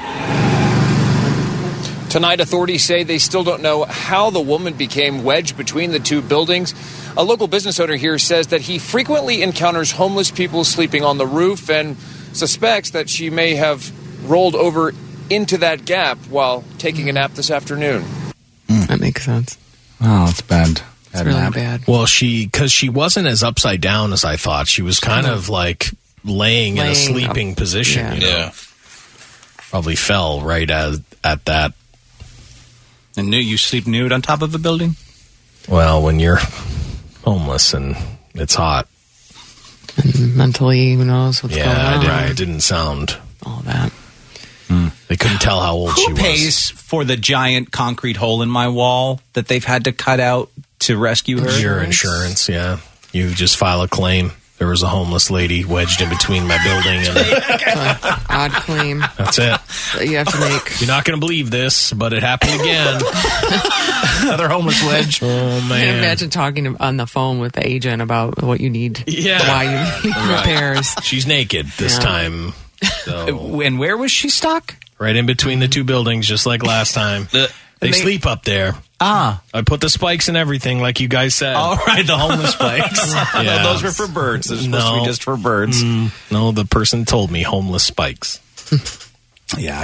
Tonight, authorities say they still don't know how the woman became wedged between the two buildings. A local business owner here says that he frequently encounters homeless people sleeping on the roof and suspects that she may have rolled over into that gap while taking a nap this afternoon. That makes sense. Oh, it's bad. It's really bad. Well, because she wasn't as upside down as I thought. She was kind of like laying in a sleeping position. Yeah. Probably fell right at that. And you sleep nude on top of a building? Well, when you're homeless and it's hot. And mentally, who knows what's going on. Yeah, it didn't sound all that. They couldn't tell how old she was. Who pays for the giant concrete hole in my wall that they've had to cut out to rescue her? Your insurance, yeah. You just file a claim. There was a homeless lady wedged in between my building. And odd claim. That's it. That you have to make. You're not going to believe this, but it happened again. Another homeless wedge. Oh, man. I can imagine talking on the phone with the agent about what you need. Why you need repairs. She's naked this time. So. And where was she stuck? Right in between the two buildings, just like last time. They sleep up there. I put the spikes and everything, like you guys said. All right, the homeless spikes. Yeah. Those were for birds. They're supposed to be just for birds. No, the person told me homeless spikes. Yeah,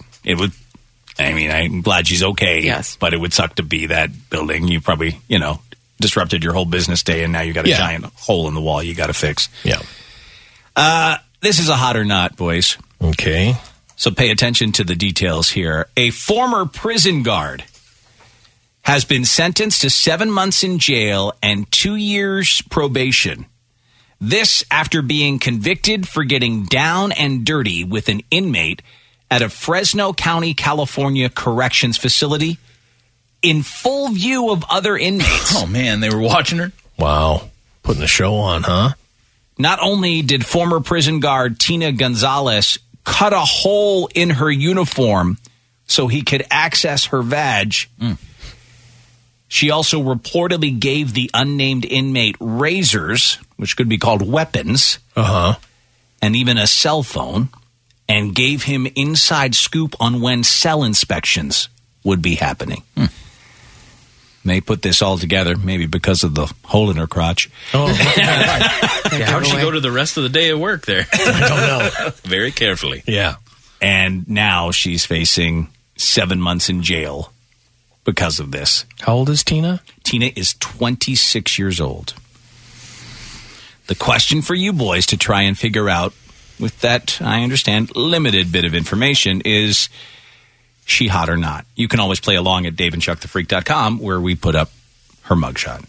I'm glad she's okay. Yes. But it would suck to be that building. You probably, disrupted your whole business day, and now you got a giant hole in the wall you got to fix. Yeah. This is a hot or not, boys. Okay. So pay attention to the details here. A former prison guard has been sentenced to 7 months in jail and 2 years probation. This after being convicted for getting down and dirty with an inmate at a Fresno County, California corrections facility in full view of other inmates. Oh, man, they were watching her? Wow. Putting the show on, huh? Not only did former prison guard Tina Gonzalez cut a hole in her uniform so he could access her vag, she also reportedly gave the unnamed inmate razors, which could be called weapons, and even a cell phone, and gave him inside scoop on when cell inspections would be happening. May put this all together, maybe because of the hole in her crotch. Oh, yeah, how'd she go to the rest of the day at work there? I don't know. Very carefully. Yeah. And now she's facing 7 months in jail because of this. How old is Tina? Tina is 26 years old. The question for you boys to try and figure out, with that, I understand, limited bit of information, is she hot or not? You can always play along at daveandchuckthefreak.com, where we put up her mugshot.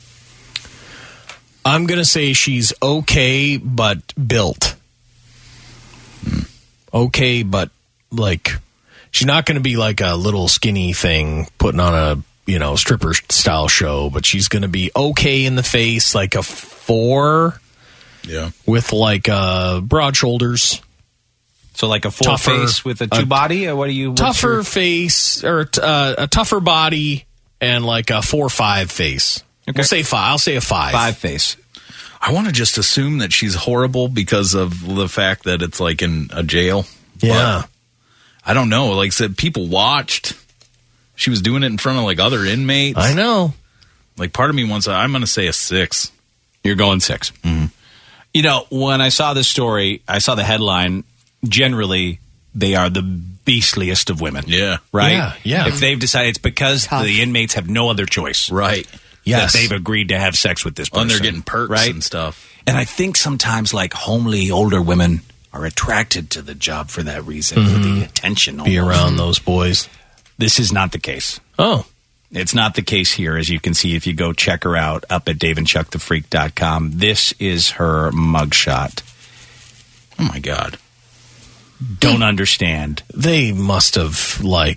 I'm going to say she's okay, but built. Okay, but like, she's not going to be like a little skinny thing putting on a, stripper style show, but she's going to be okay in the face, like a 4. Yeah. With like broad shoulders. So like a 4 face with a 2 body? Or what do you... Tougher face, or a tougher body, and like a 4-5 face. Okay. We'll say 5. I'll say a 5. 5 face. I want to just assume that she's horrible because of the fact that it's like in a jail. Yeah. But I don't know. Like I said, people watched. She was doing it in front of like other inmates. I know. Like part of me wants I'm going to say a 6. You're going 6. Mm-hmm. When I saw this story, I saw the headline. Generally, they are the beastliest of women. Yeah. Right? Yeah. If they've decided, it's because the inmates have no other choice. Right. Yes. That they've agreed to have sex with this person. And they're getting perks and stuff. And I think sometimes like homely older women are attracted to the job for that reason, for the attention. Be around those boys. This is not the case. Oh. It's not the case here, as you can see if you go check her out up at daveandchuckthefreak.com. This is her mugshot. Oh, my God. Don't understand. They must have,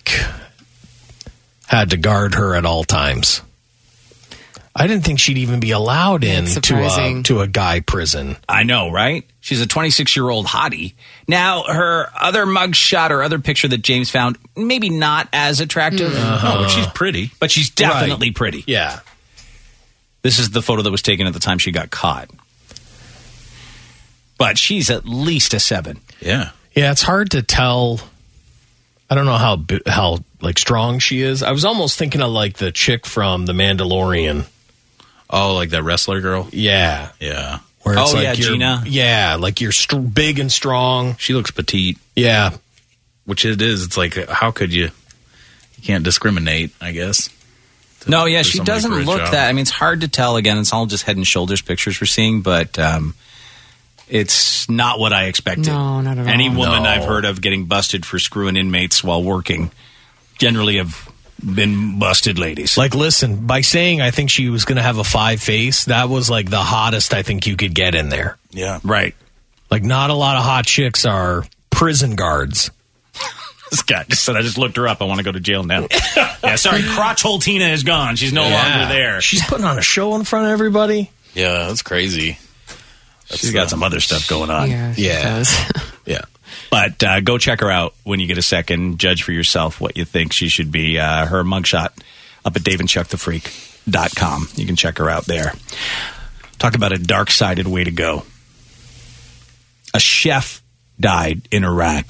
had to guard her at all times. I didn't think she'd even be allowed to a guy prison. I know, right? She's a 26-year-old hottie. Now, her other mugshot or other picture that James found, maybe not as attractive. Oh, but she's pretty. But she's definitely pretty. Yeah. This is the photo that was taken at the time she got caught. But she's at least a 7. Yeah. Yeah, it's hard to tell. I don't know how strong she is. I was almost thinking of the chick from The Mandalorian. Oh, like that wrestler girl? Yeah. Yeah. Where it's Gina? Yeah, you're big and strong. She looks petite. Yeah. Which it is. It's like, how could you... You can't discriminate, I guess. No, yeah, she doesn't look that... I mean, it's hard to tell. Again, it's all just head and shoulders pictures we're seeing, but it's not what I expected. No, not at all. Any woman I've heard of getting busted for screwing inmates while working generally have... been busted ladies. Listen, by saying I think she was going to have a 5 face, that was the hottest I think you could get in there. Yeah. Right. Not a lot of hot chicks are prison guards. This guy just said, I just looked her up. I want to go to jail now. Yeah, sorry, crotch hole Tina is gone. She's no longer there. She's putting on a show in front of everybody. Yeah, that's crazy. She's got some other stuff going on. Yeah, she does. Yeah. But go check her out when you get a second. Judge for yourself what you think she should be. Her mugshot up at daveandchuckthefreak.com. You can check her out there. Talk about a dark-sided way to go. A chef died in Iraq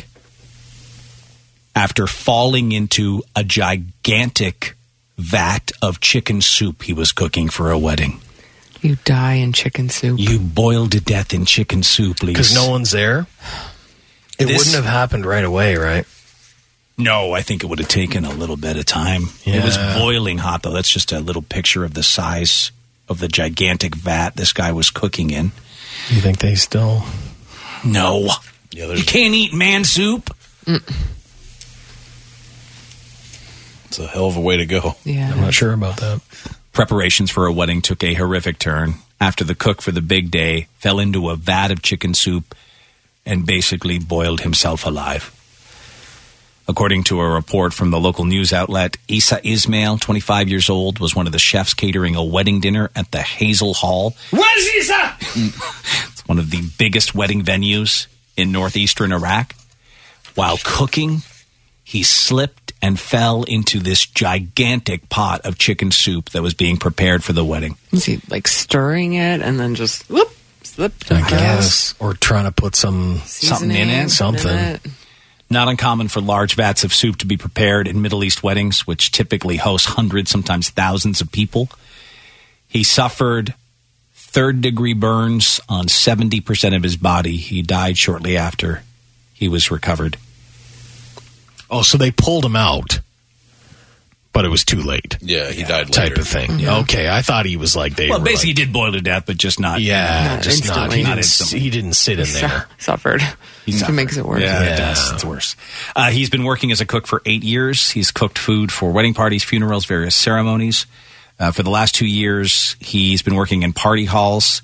after falling into a gigantic vat of chicken soup he was cooking for a wedding. You die in chicken soup. You boiled to death in chicken soup, Lise. Because no one's there? It wouldn't have happened right away, right? No, I think it would have taken a little bit of time. Yeah. It was boiling hot, though. That's just a little picture of the size of the gigantic vat this guy was cooking in. You think they still... No. Yeah, you can't eat man soup. It's a hell of a way to go. Yeah. I'm not sure about that. Preparations for a wedding took a horrific turn after the cook for the big day fell into a vat of chicken soup and basically boiled himself alive. According to a report from the local news outlet, Isa Ismail, 25 years old, was one of the chefs catering a wedding dinner at the Hazel Hall. Where's Isa? It's one of the biggest wedding venues in northeastern Iraq. While cooking, he slipped and fell into this gigantic pot of chicken soup that was being prepared for the wedding. Was he like stirring it and then just whoop, slipped? I guess. Or trying to put something in it. Something. Not uncommon for large vats of soup to be prepared in Middle East weddings, which typically host hundreds, sometimes thousands of people. He suffered third-degree burns on 70% of his body. He died shortly after he was recovered. Oh, so they pulled him out, but it was too late. Yeah, he died type later. of thing. Yeah. Okay, I thought he was like they. Well, were basically, like, he did boil to death, but just not. Yeah, just instantly. not. He didn't sit in there. Suffered. It makes it worse. Yeah, it does. It's worse. He's been working as a cook for 8 years. He's cooked food for wedding parties, funerals, various ceremonies. For the last 2 years, he's been working in party halls.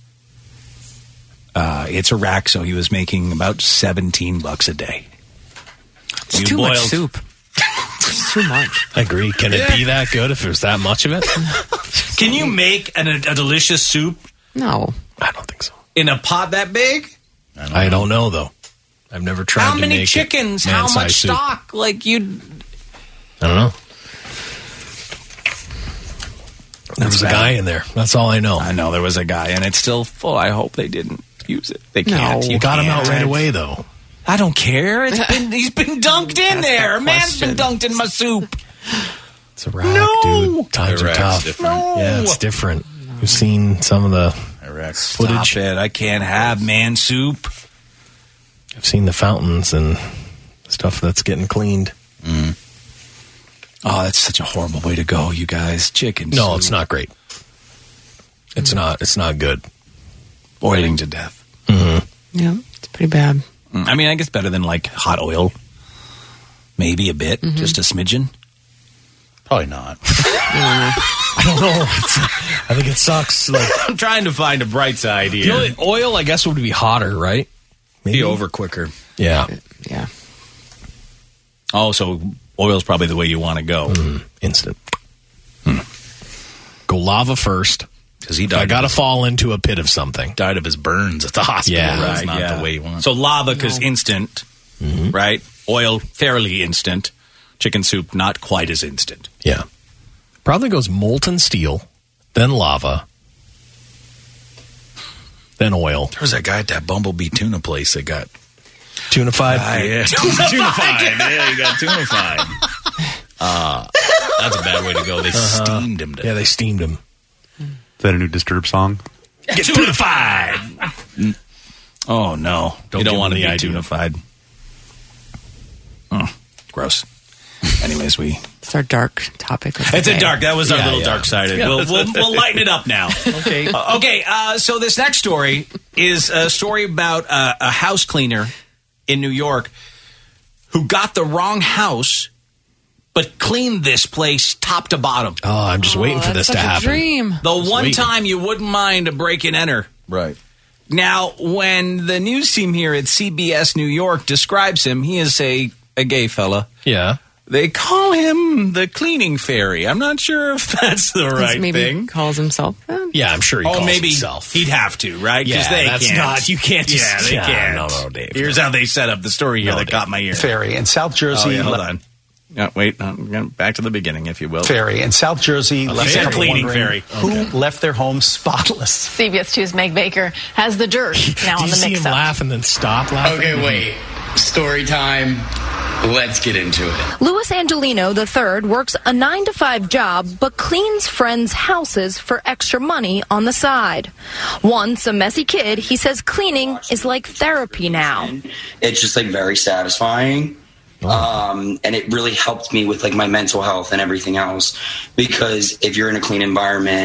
It's Iraq, so he was making about $17 a day. It's too much soup. It's too much. I agree. Can it be that good if there's that much of it? Can you make a delicious soup? No. I don't think so. In a pot that big? I don't know, though. I've never tried How to many make chickens? it How much man-sized soup. stock? Like you'd... I don't know. There was a guy in there. That's all I know. I know there was a guy, and it's still full. I hope they didn't use it. They can't. You got him out right away, though. I don't care. He's been dunked in there. Man's been dunked in my soup. It's Iraq, dude. Times are tough. Different. Yeah, it's different. You've seen some of the Iraq's footage. Stop it. I can't have man soup. I've seen the fountains and stuff that's getting cleaned. Mm. Oh, that's such a horrible way to go, you guys. Chicken soup. No, it's not great. It's not. It's not good. Boiling to death. Mm-hmm. Yeah, it's pretty bad. I mean, I guess better than like hot oil. Maybe a bit, just a smidgen. Probably not. I don't know. I think it sucks. Like I'm trying to find a bright side here. You know, oil, I guess, would be hotter, right? Maybe. Be over quicker. Yeah. Yeah. Oh, so oil's probably the way you want to go. Instant. Go lava first. Because he died. I got to fall into a pit of something. Died of his burns at the hospital. Yeah, That's not the way you want. So lava, because instant, right? Oil, fairly instant. Chicken soup, not quite as instant. Yeah. Probably goes molten steel, then lava, then oil. There was that guy at that Bumblebee tuna place that got tunified. Yeah, tunified. Yeah, he got tunified. That's a bad way to go. They steamed him. Yeah, they steamed him. Is that a new Disturbed song? Get tunified. Oh no, you don't want to be tunified. Gross. Anyways, it's our dark topic. It's a dark. That was our little dark side. We'll lighten it up now. Okay. Okay. So this next story is a story about a house cleaner in New York who got the wrong house, but cleaned this place top to bottom. Oh, I'm just waiting for this to happen. Dream. The one time you wouldn't mind a break and enter. Right. Now, when the news team here at CBS New York describes him, he is a gay fella. Yeah. They call him the cleaning fairy. I'm not sure if that's the right maybe thing. Calls himself that? Yeah, I'm sure he calls himself. He'd have to, right? Yeah, they that's can't. not. You can't just. Yeah, they can't. No, Dave. Here's how they set up the story here that caught my ear. Ferry in South Jersey. Oh, yeah, hold on. Wait, back to the beginning, if you will. Ferry in South Jersey. Cleaning fairy. Who left their home spotless? CBS 2's Meg Baker has the dirt now on the see him mix-up. laugh and then stop laughing? Okay, wait. Story time. Let's get into it. Louis Angelino III works a 9-to-5 job, but cleans friends' houses for extra money on the side. Once a messy kid, he says cleaning is like therapy now. It's just like very satisfying. And it really helped me with like my mental health and everything else, because if you're in a clean environment,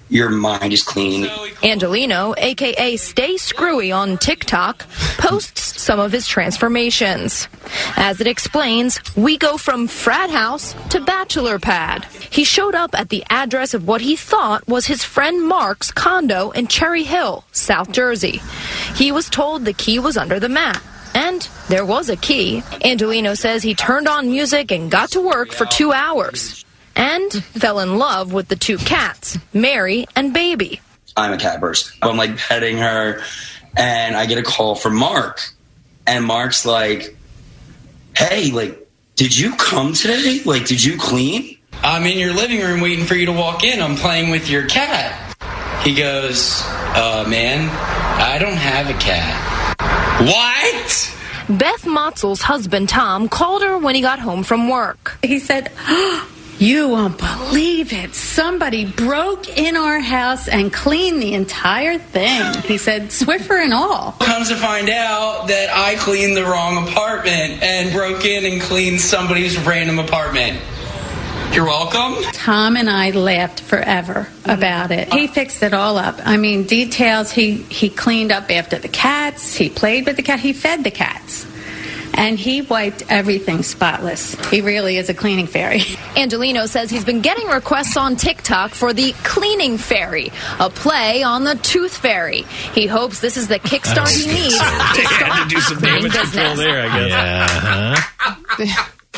your mind is clean. Angelino, a.k.a. Stay Screwy on TikTok, posts some of his transformations. As it explains, we go from frat house to bachelor pad. He showed up at the address of what he thought was his friend Mark's condo in Cherry Hill, South Jersey. He was told the key was under the mat. And there was a key. Angelino says he turned on music and got to work for 2 hours. And fell in love with the 2 cats, Mary and Baby. I'm a cat person. I'm like petting her, and I get a call from Mark. And Mark's like, hey, like, did you come today? Like, did you clean? I'm in your living room waiting for you to walk in. I'm playing with your cat. He goes, man, I don't have a cat. What? Beth Motzel's husband, Tom, called her when he got home from work. He said, you won't believe it. Somebody broke in our house and cleaned the entire thing. He said, Swiffer and all. Comes to find out that I cleaned the wrong apartment and broke in and cleaned somebody's random apartment. You're welcome. Tom and I laughed forever about it. He fixed it all up. I mean, details, he cleaned up after the cats. He played with the cat. He fed the cats. And he wiped everything spotless. He really is a cleaning fairy. Angelino says he's been getting requests on TikTok for the Cleaning Fairy, a play on the Tooth Fairy. He hopes this is the kickstart he needs to start had to do some damage control there, I guess.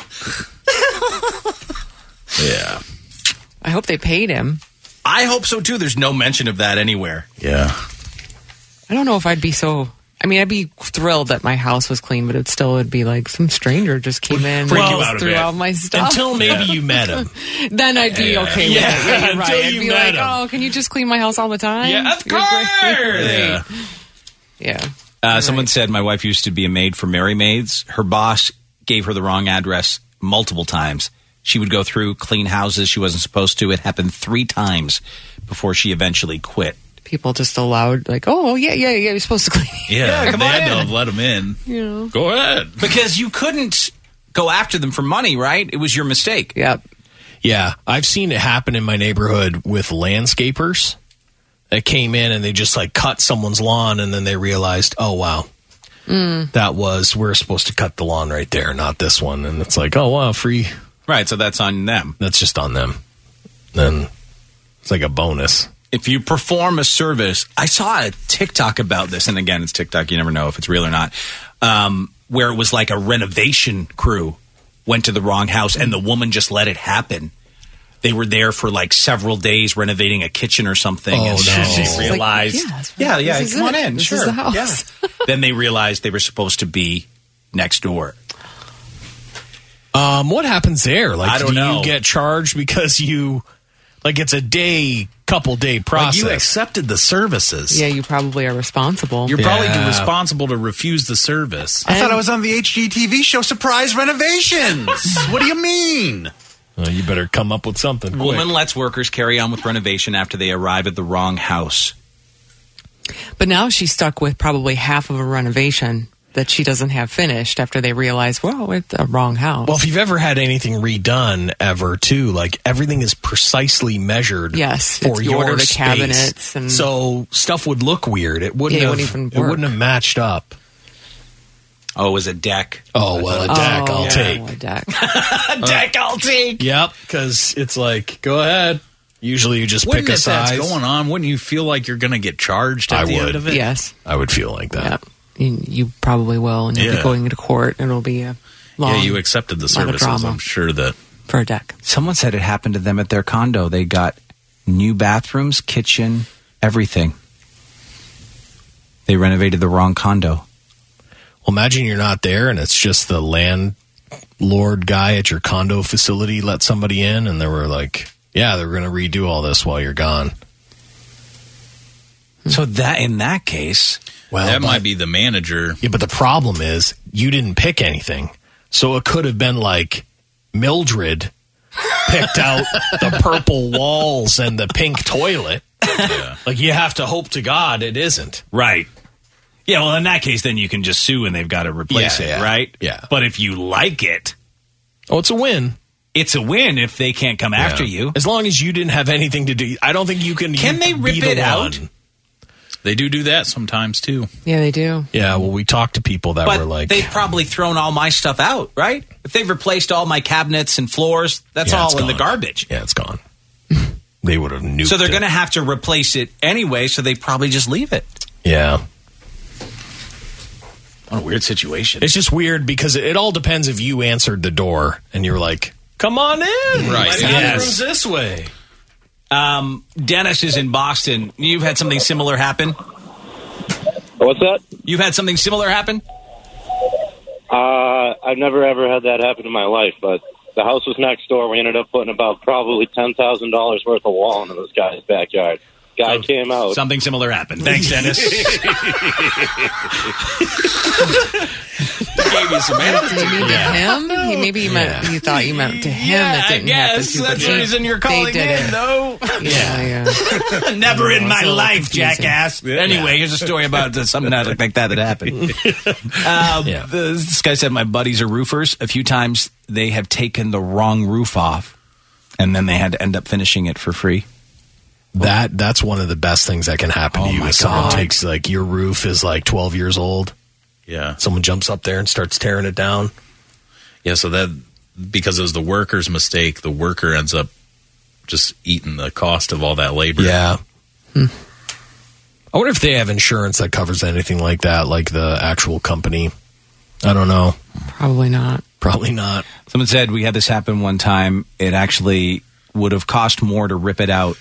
Yeah. I hope they paid him. I hope so, too. There's no mention of that anywhere. Yeah. I don't know if I'd be so... I mean, I'd be thrilled that my house was clean, but it still would be like some stranger just came in and threw out my stuff. Until maybe you met him. Then I'd be okay with it. Yeah, you're right. I'd be like, oh, can you just clean my house all the time? Yeah, of course. Yeah. Someone said my wife used to be a maid for Merry Maids. Her boss gave her the wrong address multiple times. She would go through, clean houses she wasn't supposed to. It happened 3 times before she eventually quit. People just allowed, like, oh, yeah, you're supposed to clean. Yeah, they had to have let them in. Yeah. Go ahead. Because you couldn't go after them for money, right? It was your mistake. Yep. Yeah, I've seen it happen in my neighborhood with landscapers that came in and they just, like, cut someone's lawn and then they realized, oh, wow, we're supposed to cut the lawn right there, not this one. And it's like, oh, wow, free. Right, so that's on them. That's just on them. Then it's like a bonus. If you perform a service, I saw a TikTok about this, and again, it's TikTok, you never know if it's real or not, where it was like a renovation crew went to the wrong house, and the woman just let it happen. They were there for like several days renovating a kitchen or something, and they realized, like, come on in, this sure. is the house. Yeah. Then they realized they were supposed to be next door. What happens there? Like, I don't know. You get charged because you, like, it's a couple day process. Like you accepted the services. Yeah, you probably are responsible. You're probably responsible to refuse the service. I thought I was on the HGTV show Surprise Renovations. What do you mean? You better come up with something quick. Woman lets workers carry on with renovation after they arrive at the wrong house. But now she's stuck with probably half of a renovation that she doesn't have finished after they realize, well, it's a wrong house. Well, if you've ever had anything redone ever, too, like everything is precisely measured for you your order the space. cabinets. And so stuff would look weird. It wouldn't have matched up. Oh, it was a deck. Oh, well, a deck I'll take. A deck. A deck I'll take. Yep, because it's like, go ahead. Usually you just pick a size. If that's going on, wouldn't you feel like you're going to get charged at the end of it? Yes. I would feel like that. Yep. You probably will, and you'll be going into court, and it'll be a long... Yeah, you accepted the services, I'm sure that... For a deck. Someone said it happened to them at their condo. They got new bathrooms, kitchen, everything. They renovated the wrong condo. Well, imagine you're not there, and it's just the landlord guy at your condo facility let somebody in, and they were like, yeah, they're going to redo all this while you're gone. So that in that case... Well, that might be the manager. Yeah, but the problem is you didn't pick anything. So it could have been like Mildred picked out the purple walls and the pink toilet. Yeah. Like you have to hope to God it isn't. Right. Yeah, well, in that case, then you can just sue and they've got to replace it, right? Yeah. But if you like it... Oh, it's a win. it's a win if they can't come after you. As long as you didn't have anything to do. I don't think you can. Can they rip it out? They do that sometimes too. Yeah, they do. Yeah, well, we talked to people that were like, they've probably thrown all my stuff out, right? If they've replaced all my cabinets and floors, that's all in the garbage. Yeah, it's gone. They would have nuked So they're it. going to have to replace it anyway, so they probably just leave it. Yeah. What a weird situation. It's just weird because it all depends if you answered the door and you're like, come on in. Right. My bathroom's this way. Dennis is in Boston. You've had something similar happen? What's that? You've had something similar happen? I've never ever had that happen in my life, but the house was next door. We ended up putting about probably $10,000 worth of wall into this guy's backyard. Guy came out. Something similar happened. Thanks, Dennis. Gave you some Did you mean to him? Maybe you thought you meant to him. Yeah, it didn't I happen guess to. that's the reason you're calling in, though. Yeah. Never in my So life, confusing. jackass. Anyway, here's a story about something like that happened. This guy said my buddies are roofers. A few times they have taken the wrong roof off, and then they had to end up finishing it for free. That's one of the best things that can happen to you. If someone takes, like, your roof is like 12 years old. Yeah. Someone jumps up there and starts tearing it down. Yeah, so that, because it was the worker's mistake, the worker ends up just eating the cost of all that labor. Yeah. I wonder if they have insurance that covers anything like that, like the actual company. I don't know. Probably not. Probably not. Someone said we had this happen one time. It actually would have cost more to rip it out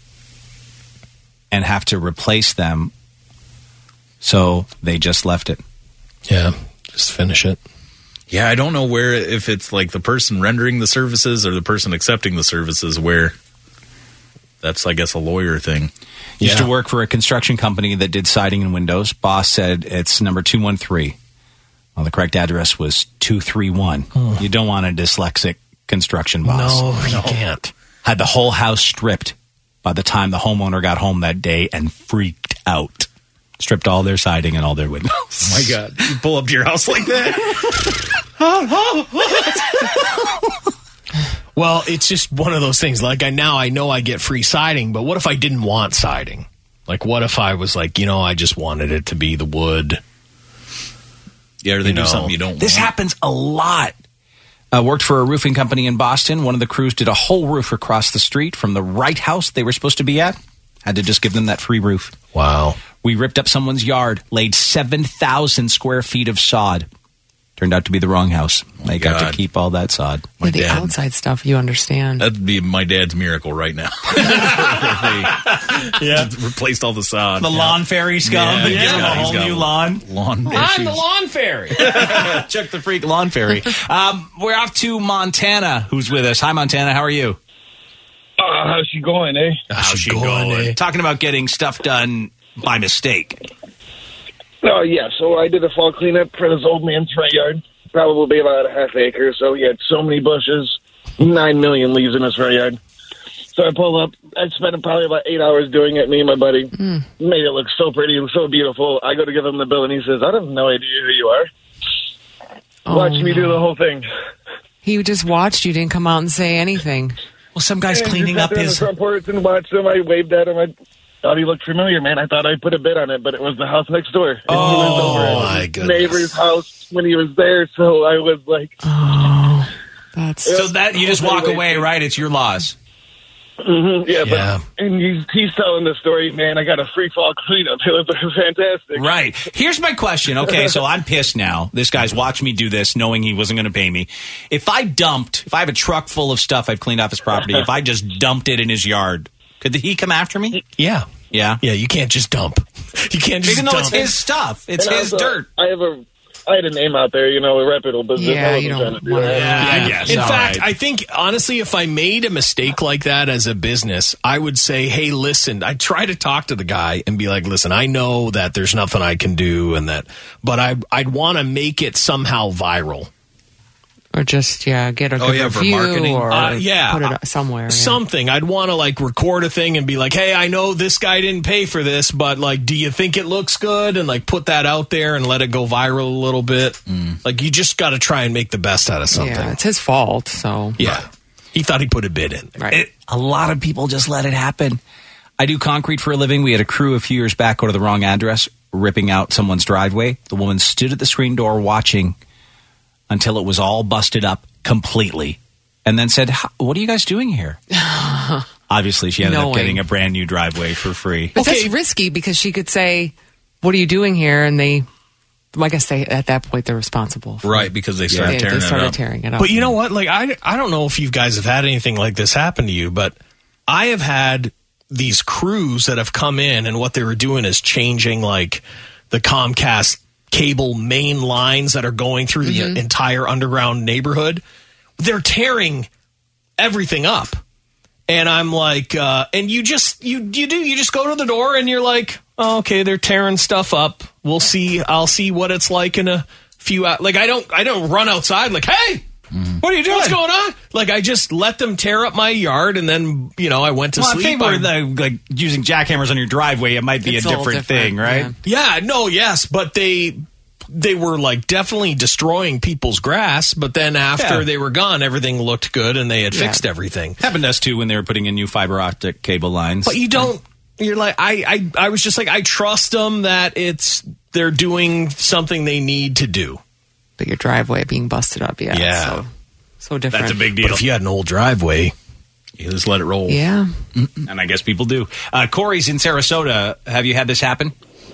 and have to replace them. So they just left it. Yeah, just finish it. Yeah, I don't know if it's like the person rendering the services or the person accepting the services, where that's, I guess, a lawyer thing. Used to work for a construction company that did siding and windows. Boss said it's number 213. Well, the correct address was 231. You don't want a dyslexic construction boss. No, you can't. Had the whole house stripped by the time the homeowner got home that day and freaked out. Stripped all their siding and all their windows. Oh, my God. You pull up to your house like that? Well, it's just one of those things. Like, I know I get free siding, but what if I didn't want siding? Like, what if I was like, I just wanted it to be the wood? Yeah, or they do something you don't want. This happens a lot. Worked for a roofing company in Boston. One of the crews did a whole roof across the street from the right house they were supposed to be at. Had to just give them that free roof. Wow. We ripped up someone's yard, laid 7,000 square feet of sod. Turned out to be the wrong house. They got to keep all that sod. The outside stuff, you understand. That'd be my dad's miracle right now. Yeah. Replaced all the sod. The lawn fairy scum. Yeah, Give him a whole new lawn. I'm the lawn fairy. Chuck the Freak lawn fairy. We're off to Montana, who's with us. Hi, Montana. How are you? How's she going, eh? How's she going? Talking about getting stuff done by mistake. Oh, yeah. So I did a fall cleanup for this old man's front yard. Probably about a half acre. So he had so many bushes, 9 million leaves in his front yard. So I pulled up. I spent probably about 8 hours doing it, me and my buddy. Made it look so pretty and so beautiful. I go to give him the bill, and he says, I have no idea who you are. Watch me do the whole thing. He just watched you, didn't come out and say anything. Well, some guy's And cleaning just up sat there his... in the front porch and watched him. I waved at him. I thought he looked familiar, man. I thought I put a bid on it, but it was the house next door. And he was over at his neighbor's house when he was there, so I was like... So that you just walk away, right? It's your loss. Mm-hmm, yeah, but and he's telling the story, man. I got a free fall cleanup. It was fantastic. Right. Here's my question. Okay, so I'm pissed now. This guy's watching me do this, knowing he wasn't going to pay me. If I have a truck full of stuff I've cleaned off his property, if I just dumped it in his yard, could he come after me? Yeah. Yeah. Yeah, you can't just dump. You can't just even though dump. it's his stuff. It's And his also, dirt. I had a name out there, a reputable business. Yeah, I wasn't you trying don't to do that. I guess. In All fact, right. I think, honestly, if I made a mistake like that as a business, I would say, hey, listen, I'd try to talk to the guy and be like, listen, I know that there's nothing I can do but I'd want to make it somehow viral. Or just, get a good for review marketing? or Yeah. put it somewhere. Yeah. Something. I'd want to record a thing and be like, hey, I know this guy didn't pay for this, but do you think it looks good? And put that out there and let it go viral a little bit. You just got to try and make the best out of something. Yeah, it's his fault, so. Yeah. He thought he put a bid in. Right. A lot of people just let it happen. I do concrete for a living. We had a crew a few years back go to the wrong address, ripping out someone's driveway. The woman stood at the screen door watching until it was all busted up completely, and then said, "What are you guys doing here?" Obviously, she ended up getting a brand new driveway for free. But that's risky because she could say, "What are you doing here?" And they, I guess at that point, they're responsible. Right, because they started tearing it up. But you know what? Like, I don't know if you guys have had anything like this happen to you, but I have had these crews that have come in, and what they were doing is changing, like, the Comcast cable main lines that are going through the entire underground neighborhood. They're tearing everything up. And I'm like, and you just go to the door and you're like, oh, okay, they're tearing stuff up. We'll see. I'll see what it's like in a few hours. Like, I don't run outside like, hey, what are you doing? What's going on? Like, I just let them tear up my yard, and then, I went to sleep. I think like using jackhammers on your driveway, it might be a different thing, right? Yes, but they were like definitely destroying people's grass, but then after they were gone, everything looked good and they had fixed everything. Happened to us too when they were putting in new fiber optic cable lines. But you're like, I was just like, I trust them that they're doing something they need to do. But your driveway being busted up, so different. That's a big deal. But if you had an old driveway, you just let it roll. Yeah. And I guess people do. Corey's in Sarasota. Have you had this happen?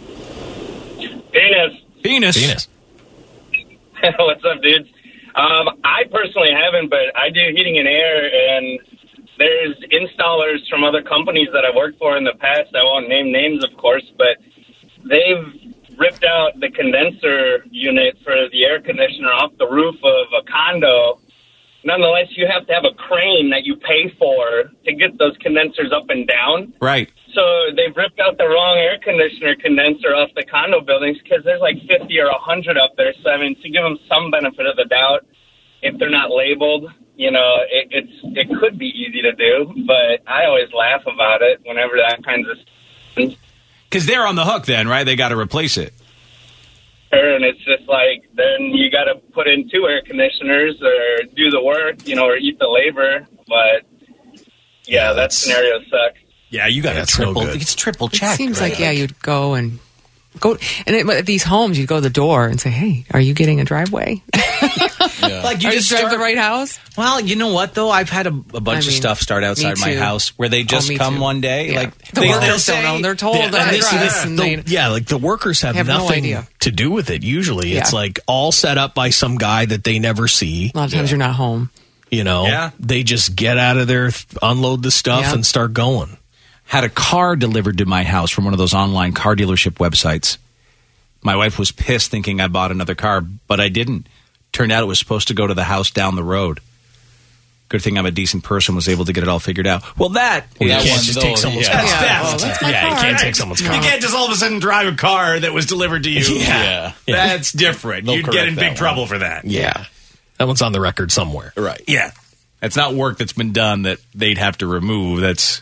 Penis. What's up, dudes? I personally haven't, but I do heating and air, and there's installers from other companies that I worked for in the past. I won't name names, of course, but they've ripped out the condenser unit for the air conditioner off the roof of a condo. Nonetheless, you have to have a crane that you pay for to get those condensers up and down. Right. So they've ripped out the wrong air conditioner condenser off the condo buildings because there's like 50 or 100 up there. So, I mean, to give them some benefit of the doubt, if they're not labeled, it could be easy to do. But I always laugh about it whenever that kind of stuff. Because they're on the hook then, right? They got to replace it. And it's just like, then you got to put in 2 air conditioners or do the work, or eat the labor. But, that scenario sucks. Yeah, you got to triple check. It seems like, you'd go, and at these homes, you'd go to the door and say, hey, are you getting a driveway? Like you just drive the right house? Well, you know what, though? I've had a bunch of stuff start outside my house where they just come one day. Yeah. Like the workers don't know. They're told like the workers have nothing to do with it. Usually it's like all set up by some guy that they never see. A lot of times you're not home. They just get out of there, unload the stuff, and start going. Had a car delivered to my house from one of those online car dealership websites. My wife was pissed thinking I bought another car, but I didn't. Turned out it was supposed to go to the house down the road. Good thing I'm a decent person, was able to get it all figured out. Well, you can't just take someone's car. That's theft. You can't take someone's car. You can't just all of a sudden drive a car that was delivered to you. Yeah. That's different. You'd get in big trouble for that. Yeah. That one's on the record somewhere. Right. Yeah. That's not work that's been done that they'd have to remove. That's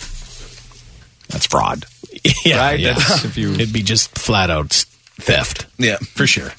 fraud. Yeah. Right? Yeah. That's it'd be just flat out theft. Yeah, for sure.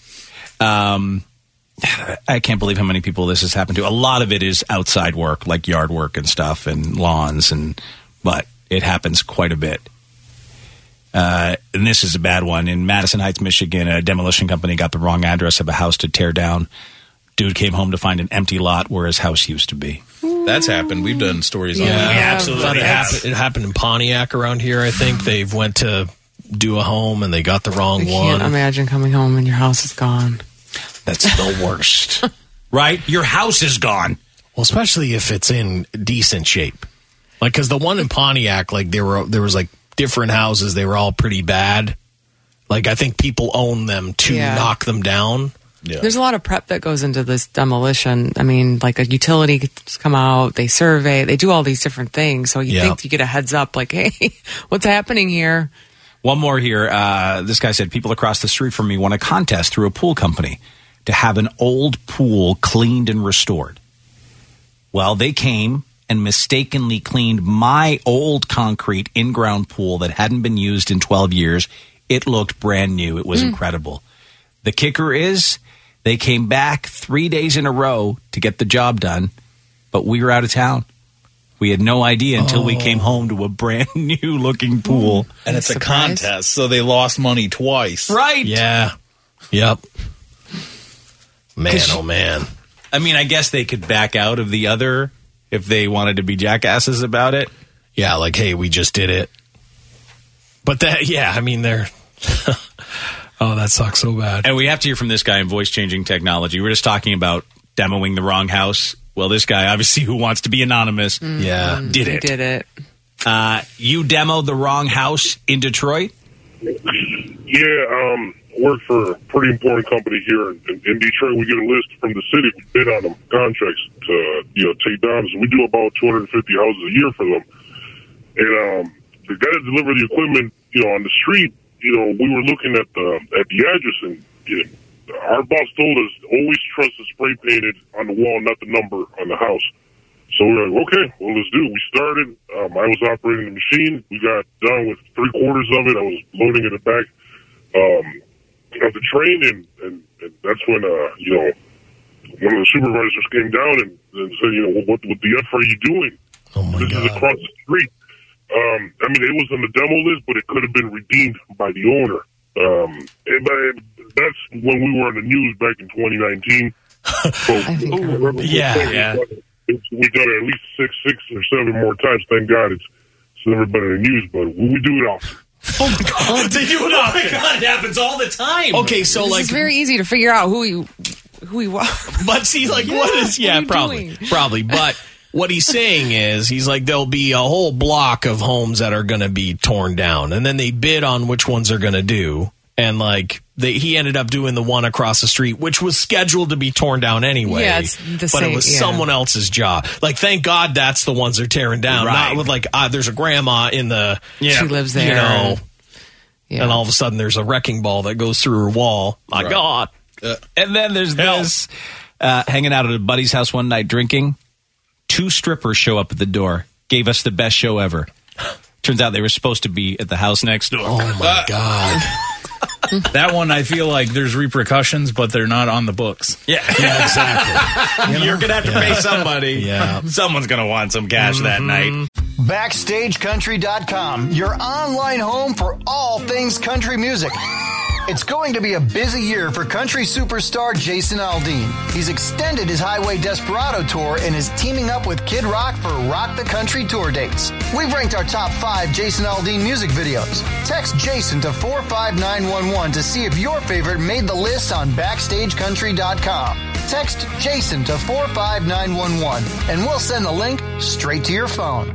I can't believe how many people this has happened to. A lot of it is outside work, like yard work and stuff and lawns, but it happens quite a bit. And this is a bad one. In Madison Heights, Michigan, a demolition company got the wrong address of a house to tear down. Dude came home to find an empty lot where his house used to be. That's happened. We've done stories on that. Yeah, absolutely. It happened in Pontiac around here, I think. They went to do a home and they got the wrong one. I can't imagine coming home and your house is gone. That's the worst. Right? Your house is gone. Well, especially if it's in decent shape. Like, because the one in Pontiac, like, there was like different houses. They were all pretty bad. Like, I think people own them to knock them down. Yeah. There's a lot of prep that goes into this demolition. I mean, like a utility come out, they survey, they do all these different things. So you think you get a heads up, like, hey, what's happening here? One more here. This guy said, people across the street from me won a contest through a pool company to have an old pool cleaned and restored. Well, they came and mistakenly cleaned my old concrete in-ground pool that hadn't been used in 12 years. It looked brand new. It was incredible. The kicker is they came back 3 days in a row to get the job done, but we were out of town. We had no idea until we came home to a brand new looking pool. And it's a contest, so they lost money twice. Right. Yeah. Yep. Man, oh man. I mean, I guess they could back out of the other if they wanted to be jackasses about it. Yeah, like, hey, we just did it. But that, yeah, I mean, they're... oh, that sucks so bad. And we have to hear from this guy in voice-changing technology. We're just talking about demoing the wrong house. Well, this guy, obviously, who wants to be anonymous, did it. He did it. You demoed the wrong house in Detroit? Yeah, work for a pretty important company here in Detroit. We get a list from the city. We bid on them contracts to, take down. So we do about 250 houses a year for them. And the guy that delivered the equipment, on the street, we were looking at the address, and our boss told us always trust the spray painted on the wall, not the number on the house. So we were like, okay, well, let's do it. We started. I was operating the machine. We got done with 3/4 of it. I was loading it back of the train, and that's when one of the supervisors came down and said, what the F are you doing? Oh my God. This is across the street. I mean, it was on the demo list, but it could have been redeemed by the owner. But that's when we were on the news back in 2019. So, yeah. We got it at least six or seven more times. Thank God it's never been in the news, but we do it often. Oh my God! They do it Oh my God! It happens all the time. Okay, so It's very easy to figure out who he was. But see, like, what is? Yeah, probably. But what he's saying is, he's like, there'll be a whole block of homes that are going to be torn down, and then they bid on which ones they're going to do, and like he ended up doing the one across the street, which was scheduled to be torn down anyway. Yeah, it's the but same, it was someone else's job. Like, thank God that's the ones they're tearing down, not with like there's a grandma in the she lives there, and all of a sudden there's a wrecking ball that goes through her wall. My God! And then there's this hanging out at a buddy's house one night drinking. 2 strippers show up at the door. Gave us the best show ever. Turns out they were supposed to be at the house next door. Oh my God. That one, I feel like there's repercussions, but they're not on the books. Yeah, exactly. You're going to have to pay somebody. Yeah. Someone's going to want some cash that night. BackstageCountry.com, your online home for all things country music. It's going to be a busy year for country superstar Jason Aldean. He's extended his Highway Desperado tour and is teaming up with Kid Rock for Rock the Country tour dates. We've ranked our top 5 Jason Aldean music videos. Text Jason to 45911 to see if your favorite made the list on BackstageCountry.com. Text Jason to 45911 and we'll send the link straight to your phone.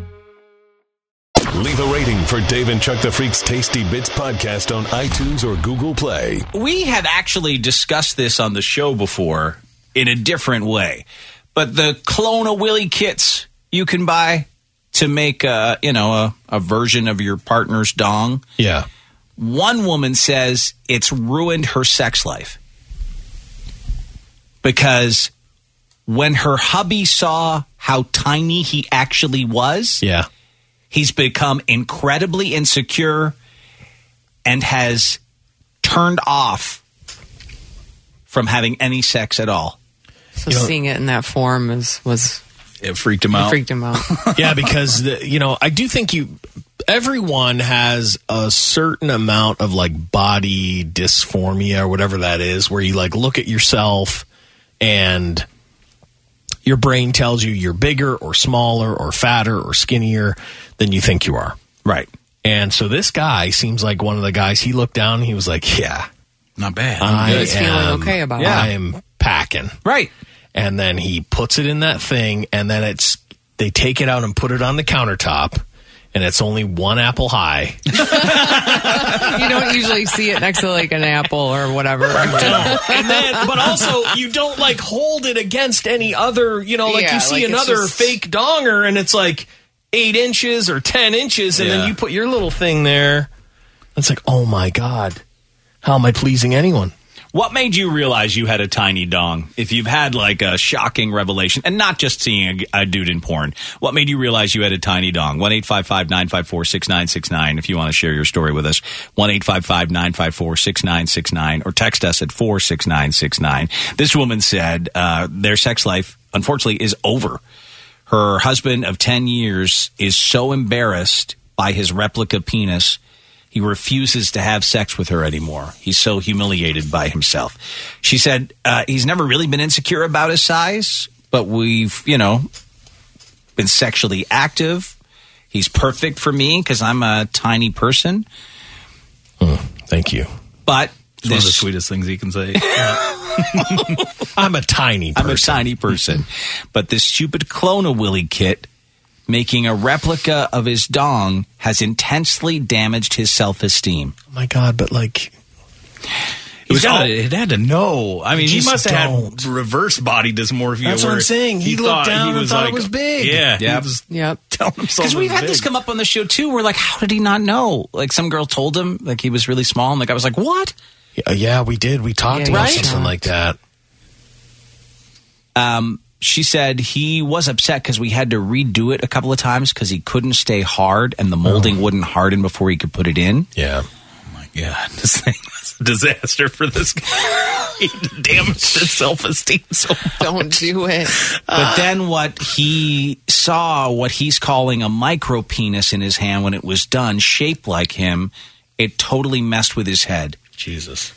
Leave a rating for Dave and Chuck the Freak's Tasty Bits podcast on iTunes or Google Play. We have actually discussed this on the show before in a different way. But the Clone-A-Willy kits you can buy to make a version of your partner's dong. Yeah. One woman says it's ruined her sex life. Because when her hubby saw how tiny he actually was, he's become incredibly insecure and has turned off from having any sex at all. So seeing it in that form it freaked him out. Yeah, because I do think everyone has a certain amount of like body dysphoria or whatever that is, where you like look at yourself and your brain tells you you're bigger or smaller or fatter or skinnier than you think you are. Right. And so this guy seems like one of the guys. He looked down and he was like, yeah, not bad. He was feeling okay about it. I am packing. Right. And then he puts it in that thing, and then they take it out and put it on the countertop, and it's only 1 apple high. You don't usually see it next to like an apple or whatever. And then, but also you don't like hold it against any other, you see another fake donger and it's like 8 inches or 10 inches, and then you put your little thing there. It's like, oh my God, how am I pleasing anyone? What made you realize you had a tiny dong? If you've had like a shocking revelation, and not just seeing a dude in porn, what made you realize you had a tiny dong? 1-855-954-6969 if you want to share your story with us. 1-855-954-6969 or text us at 46969. This woman said their sex life, unfortunately, is over. Her husband of 10 years is so embarrassed by his replica penis, he refuses to have sex with her anymore. He's so humiliated by himself. She said he's never really been insecure about his size, but we've, been sexually active. He's perfect for me because I'm a tiny person. Thank you. But it's one of the sweetest things he can say. I'm a tiny person. But this stupid clone of Willie Kit making a replica of his dong has intensely damaged his self-esteem. Oh my God, but like... It had to know. I mean, he must have had reverse body dysmorphia. That's what I'm saying. He looked down and thought it was big. Yeah. Yep. He was telling himself because we've had this come up on the show, too. We're like, how did he not know? Like, some girl told him, like, he was really small. And the guy was like, what? Yeah, we did. We talked about something like that. She said he was upset because we had to redo it a couple of times because he couldn't stay hard and the molding wouldn't harden before he could put it in. Yeah. Oh, my God. This thing was a disaster for this guy. He damaged his self-esteem so much. Don't do it. But then what he's calling a micro penis in his hand when it was done, shaped like him, it totally messed with his head. Jesus.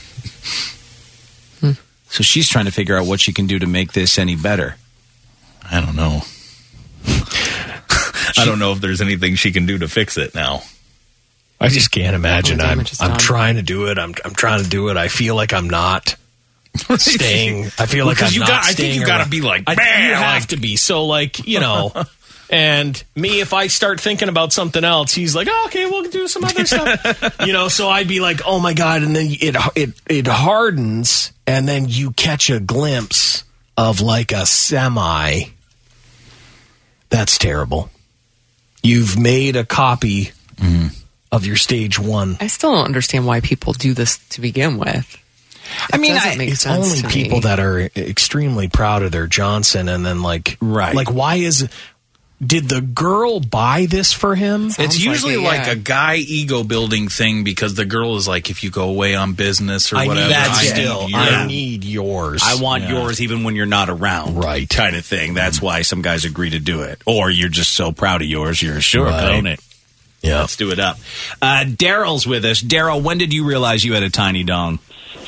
So she's trying to figure out what she can do to make this any better. I don't know. I don't know if there's anything she can do to fix it now. I just can't imagine. I'm trying to do it. I'm trying to do it. I feel like I'm not staying. I feel like I'm not I think you got to be like, you have to be. So like, and me, if I start thinking about something else, he's like, oh, okay, we'll do some other stuff. So I'd be like, oh my God. And then it hardens and then you catch a glimpse of like a semi. That's terrible. You've made a copy of your stage one. I still don't understand why people do this to begin with. It's only people that are extremely proud of their Johnson, and then like why did the girl buy this for him? It's usually like a guy ego building thing because the girl is like, if you go away on business or whatever, I need yours. I want yours even when you're not around, right? Kind of thing. That's why some guys agree to do it, or you're just so proud of yours, you're sure own it. Yeah, let's do it up. Daryl's with us. Daryl, when did you realize you had a tiny dong?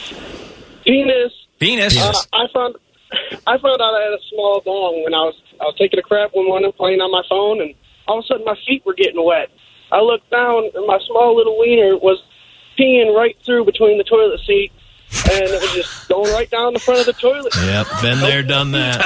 Penis. I found out I had a small dong when I was taking a crap one morning, playing on my phone, and all of a sudden my feet were getting wet. I looked down, and my small little wiener was peeing right through between the toilet seat, and it was just going right down the front of the toilet. Yep, been there, done that.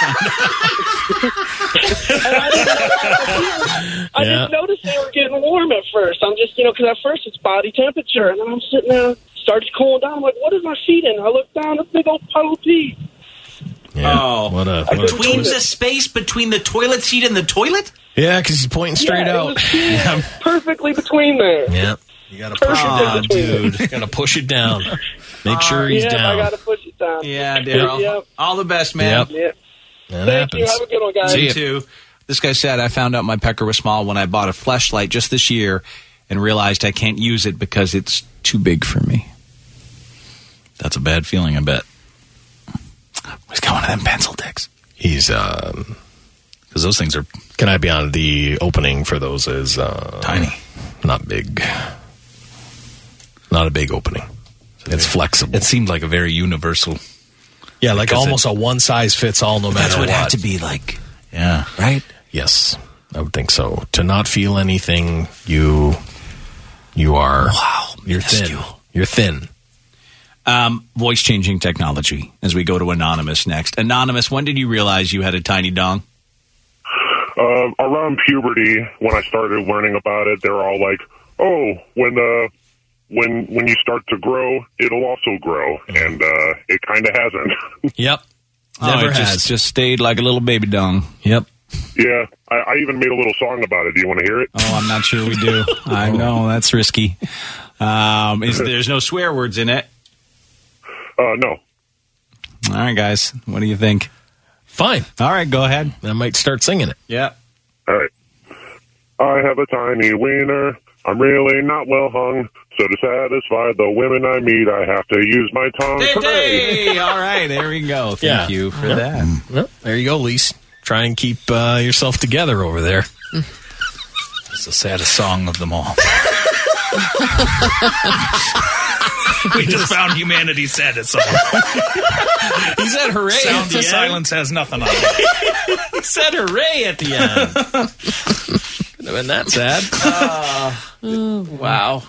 I didn't notice they were getting warm at first. I'm just, because at first it's body temperature, and then I'm sitting there, started cooling down. I'm like, what is my feet in? I look down, a big old puddle of pee. Yeah. Between the space between the toilet seat and the toilet? Yeah, because he's pointing straight out. It was perfectly between there. Yeah. You got to push it down, dude. You got to push it down. Make sure he's down. I got to push it down. Yeah, Daryl. Yep. All the best, man. Yep. That Thank happens. you. Have a good one, guys. You too. This guy said, I found out my pecker was small when I bought a fleshlight just this year and realized I can't use it because it's too big for me. That's a bad feeling, I bet. He's got one of them pencil dicks. He's, because those things are... Can I be on the opening for those is... tiny. Not big. Not a big opening. It's flexible. It seemed like a very universal... Yeah, like almost a one-size-fits-all no matter what. That's what it had to be like. Yeah. Right? Yes, I would think so. To not feel anything, you are... Wow. You're thin. You're thin. Voice-changing technology as we go to Anonymous next. Anonymous, when did you realize you had a tiny dong? Around puberty, when I started learning about it, they were all like, oh, when you start to grow, it'll also grow. And it kind of hasn't. Yep. Never has. Just stayed like a little baby dong. Yep. Yeah. I even made a little song about it. Do you want to hear it? Oh, I'm not sure we do. I know. That's risky. There's no swear words in it? No. All right, guys. What do you think? Fine. All right, go ahead. I might start singing it. Yeah. All right. I have a tiny wiener. I'm really not well hung. So to satisfy the women I meet, I have to use my tongue. Hey, all right, there we go. Thank you for that. Well, there you go, Lise. Try and keep yourself together over there. It's the saddest song of them all. We just found humanity's saddest song. He said hooray. Sound of silence has nothing on it. He said hooray at the end. Couldn't have been that sad. Wow.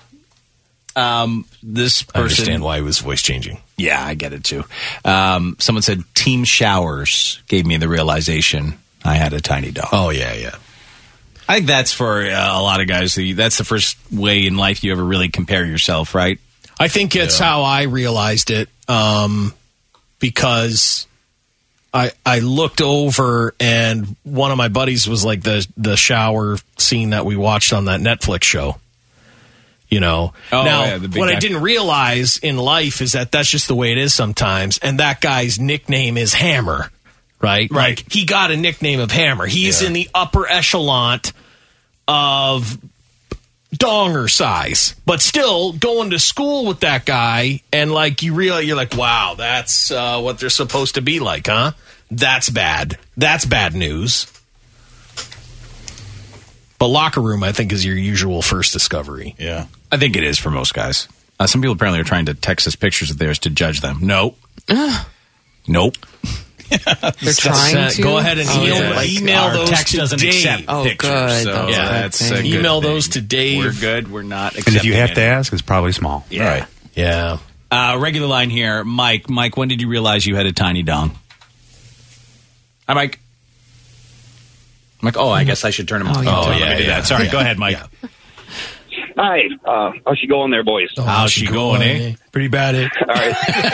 This person, I understand why he was voice changing. Yeah, I get it too. Someone said team showers gave me the realization I had a tiny dog. Oh, yeah. I think that's for a lot of guys. That's the first way in life you ever really compare yourself, right? I think it's how I realized it, because I looked over and one of my buddies was like the shower scene that we watched on that Netflix show. Now, what I didn't realize in life is that that's just the way it is sometimes, and that guy's nickname is Hammer, right? Like, he got a nickname of Hammer. He's in the upper echelon of donger size, but still going to school with that guy, and like you realize, you're like, wow, that's what they're supposed to be like, huh? That's bad. That's bad news. But locker room, I think, is your usual first discovery. Yeah. I think it is for most guys. Some people apparently are trying to text us pictures of theirs to judge them. Nope. They're trying to. Go ahead and email those text to doesn't Dave. accept pictures. Good. So that's a email good those thing. to Dave. We're good. We're not accepting And if you have to any. ask, it's probably small. Yeah. Right. Yeah. Regular line here. Mike, when did you realize you had a tiny dong? Hi, Mike. I guess I should turn him off. Let me do that. Sorry, go ahead, Mike. Yeah. Hi, how's she going there, boys? How's she going, eh? Pretty bad, eh? All right.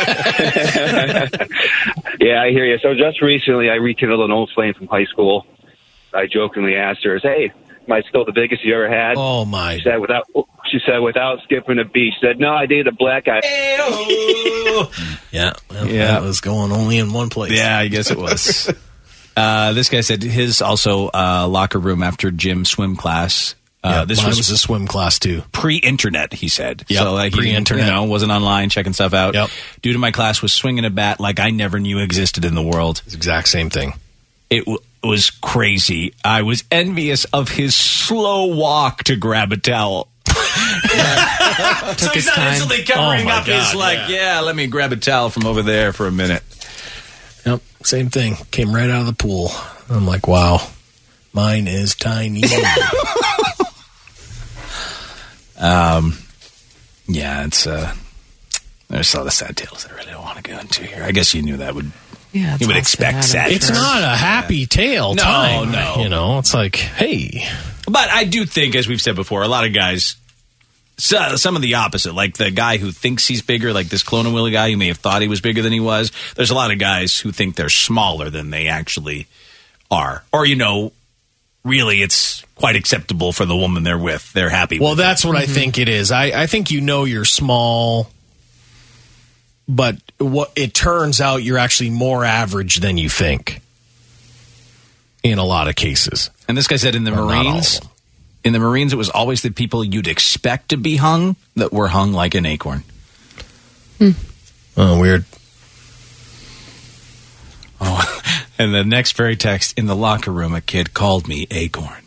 Yeah, I hear you. So just recently, I rekindled an old flame from high school. I jokingly asked her, "Hey, am I still the biggest you ever had?" Oh my! She said without skipping a beat. She said, "No, I dated a black guy." Yeah, that was going only in one place. Yeah, I guess it was. This guy said his also locker room after gym swim class. This was a swim class too. Pre-internet, he said. Yep, So pre-internet. wasn't online checking stuff out. Yep. Dude in my class was swinging a bat like I never knew existed in the world. It's the exact same thing. It was crazy. I was envious of his slow walk to grab a towel. So he's not instantly covering up his let me grab a towel from over there for a minute. Yep, same thing. Came right out of the pool. I'm like, wow, mine is tiny. It's there's a lot of sad tales I really don't want to go into here. I guess you knew that would. Yeah, you would expect sad. It's not a happy tale time. No. It's like, hey. But I do think, as we've said before, a lot of guys, some of the opposite, like the guy who thinks he's bigger, like this Clone Willie guy who may have thought he was bigger than he was. There's a lot of guys who think they're smaller than they actually are. Or, really it's quite acceptable for the woman they're with. They're happy with that's what I think it is. I think you're small, but what it turns out you're actually more average than you think in a lot of cases. And this guy said in the Marines, it was always the people you'd expect to be hung that were hung like an acorn. Oh, weird. Oh, and the next very text, in the locker room, a kid called me Acorn.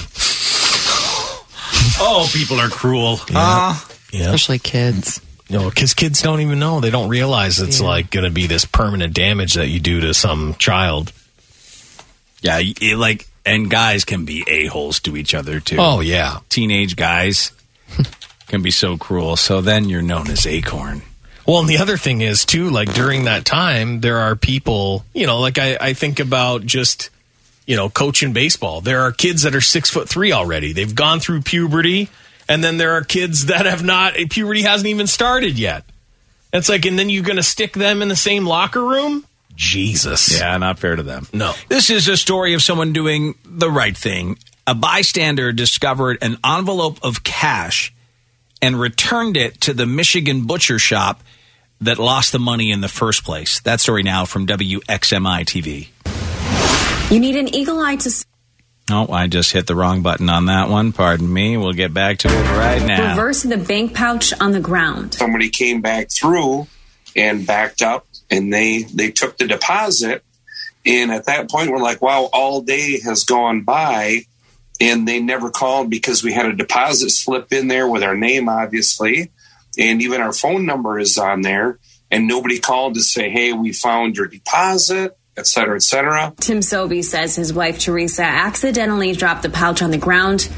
Oh, people are cruel. Yeah. Especially kids. Because kids don't even know. They don't realize it's like going to be this permanent damage that you do to some child. Yeah, and guys can be a-holes to each other, too. Oh, yeah. Teenage guys can be so cruel. So then you're known as Acorn. Well, and the other thing is, too, like during that time, there are people, like I think about just, coaching baseball. There are kids that are 6'3" already. They've gone through puberty. And then there are kids that have not, puberty hasn't even started yet. It's like, and then you're going to stick them in the same locker room? Jesus. Yeah, not fair to them. No. This is a story of someone doing the right thing. A bystander discovered an envelope of cash and returned it to the Michigan butcher shop that lost the money in the first place. That story now from WXMI TV. You need an eagle eye to... Oh, I just hit the wrong button on that one. Pardon me. We'll get back to it right now. Reverse the bank pouch on the ground. Somebody came back through and backed up, and they took the deposit, And at that point, we're like, wow, all day has gone by, and they never called because we had a deposit slip in there with our name, obviously, and even our phone number is on there, and nobody called to say, hey, we found your deposit, et cetera, et cetera. Tim Sobey says his wife, Teresa, accidentally dropped the pouch on the ground.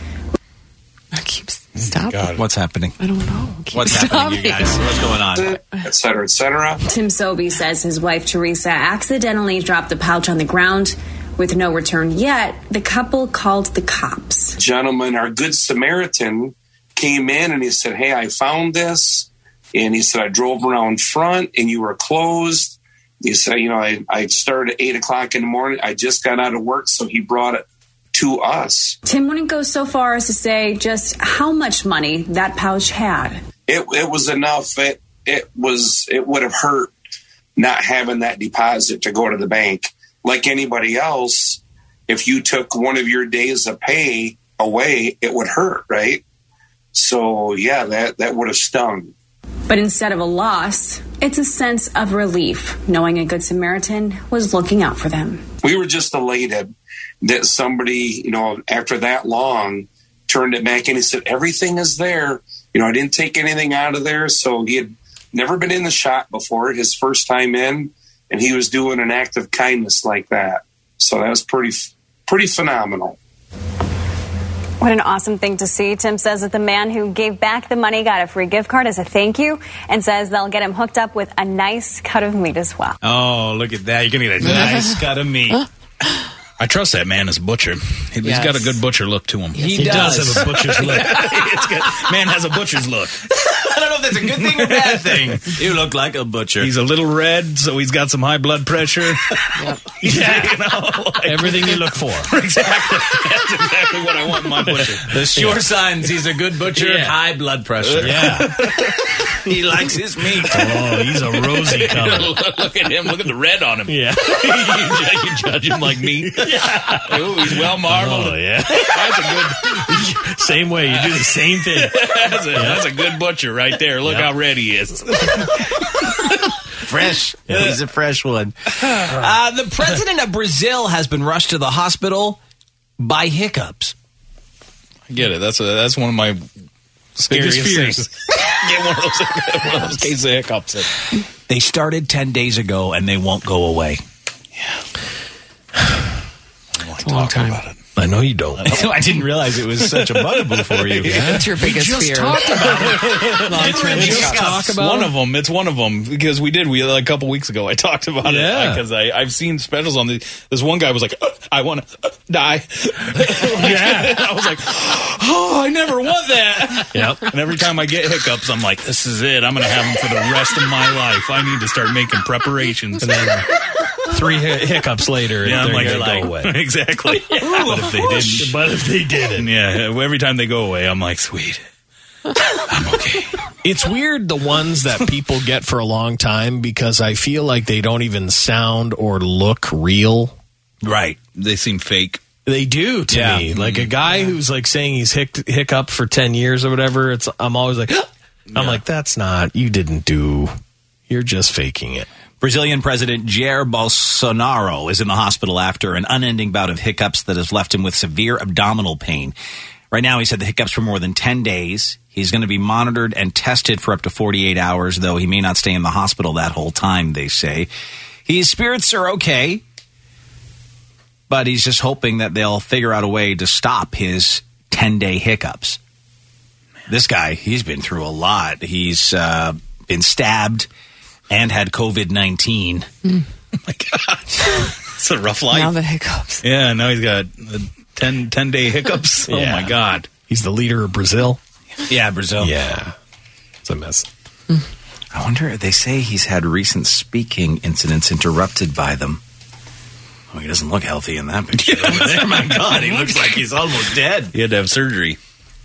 Stop. God. What's happening? I don't know. What's happening, you guys? What's going on? Et cetera, et cetera. Tim Sobey says his wife, Teresa, accidentally dropped the pouch on the ground. With no return yet, the couple called the cops. Gentleman, our Good Samaritan, came in and he said, hey, I found this. And he said, I drove around front and you were closed. He said, I started at 8 o'clock in the morning. I just got out of work, so he brought it to us. Tim wouldn't go so far as to say just how much money that pouch had. It was enough. It would have hurt not having that deposit to go to the bank. Like anybody else, if you took one of your days of pay away, it would hurt, right? So yeah, that would have stung. But instead of a loss, it's a sense of relief knowing a Good Samaritan was looking out for them. We were just elated that somebody, after that long, turned it back and he said, everything is there. I didn't take anything out of there. So he had never been in the shop before, his first time in, and he was doing an act of kindness like that. So that was pretty phenomenal. What an awesome thing to see. Tim says that the man who gave back the money got a free gift card as a thank you, and says they'll get him hooked up with a nice cut of meat as well. Oh, look at that. You're going to get a nice cut of meat. I trust that man as a butcher. He's got a good butcher look to him. He does have a butcher's look. Man has a butcher's look. I don't know if that's a good thing or bad thing. You look like a butcher. He's a little red, so he's got some high blood pressure. Yep. Everything you look for. Exactly. That's exactly what I want in my butcher. The sure signs he's a good butcher, high blood pressure. Yeah. He likes his meat. Oh, he's a rosy color. Look at him. Look at the red on him. Yeah. You judge him like meat. Yeah. Ooh, he's well marbled. Oh, yeah. That's a good... Same way. You do the same thing. That's a good butcher right there. Look how red he is. Fresh. Yeah. He's a fresh one. The president of Brazil has been rushed to the hospital by hiccups. I get it. That's one of my biggest fears. Get one of those cases of hiccups. They started 10 days ago and they won't go away. Yeah. It's a long time. About it. I know you don't. I didn't realize it was such a bugaboo for you. That's your biggest fear. Talked about it. Talk about one of them. It's one of them because we a couple weeks ago. I talked about it because I've seen specials on this one guy was like, I want to die. Yeah, I was like, oh, I never want that. Yep. And every time I get hiccups, I'm like, this is it. I'm going to have them for the rest of my life. I need to start making preparations. And then 3 hiccups later, yeah, I'm they're like, go away. Exactly. But if they didn't, yeah. Every time they go away, I'm like, sweet. I'm okay. It's weird, the ones that people get for a long time, because I feel like they don't even sound or look real. Right. They seem fake. They do to me. Like a guy who's like saying he's hiccup for 10 years or whatever. I'm always like, I'm like, that's not, you're just faking it. Brazilian President Jair Bolsonaro is in the hospital after an unending bout of hiccups that has left him with severe abdominal pain. Right now, he's had the hiccups for more than 10 days. He's going to be monitored and tested for up to 48 hours, though he may not stay in the hospital that whole time, they say. His spirits are okay, but he's just hoping that they'll figure out a way to stop his 10-day hiccups. This guy, he's been through a lot. He's been stabbed and had COVID-19. Oh, my God. It's a rough life. Now the hiccups. Yeah, now he's got 10-day hiccups. Yeah. Oh, my God. He's the leader of Brazil. Yeah, Brazil. Yeah. It's a mess. I wonder, they say he's had recent speaking incidents interrupted by them. Oh, he doesn't look healthy in that picture over there. My God, he looks like he's almost dead. He had to have surgery.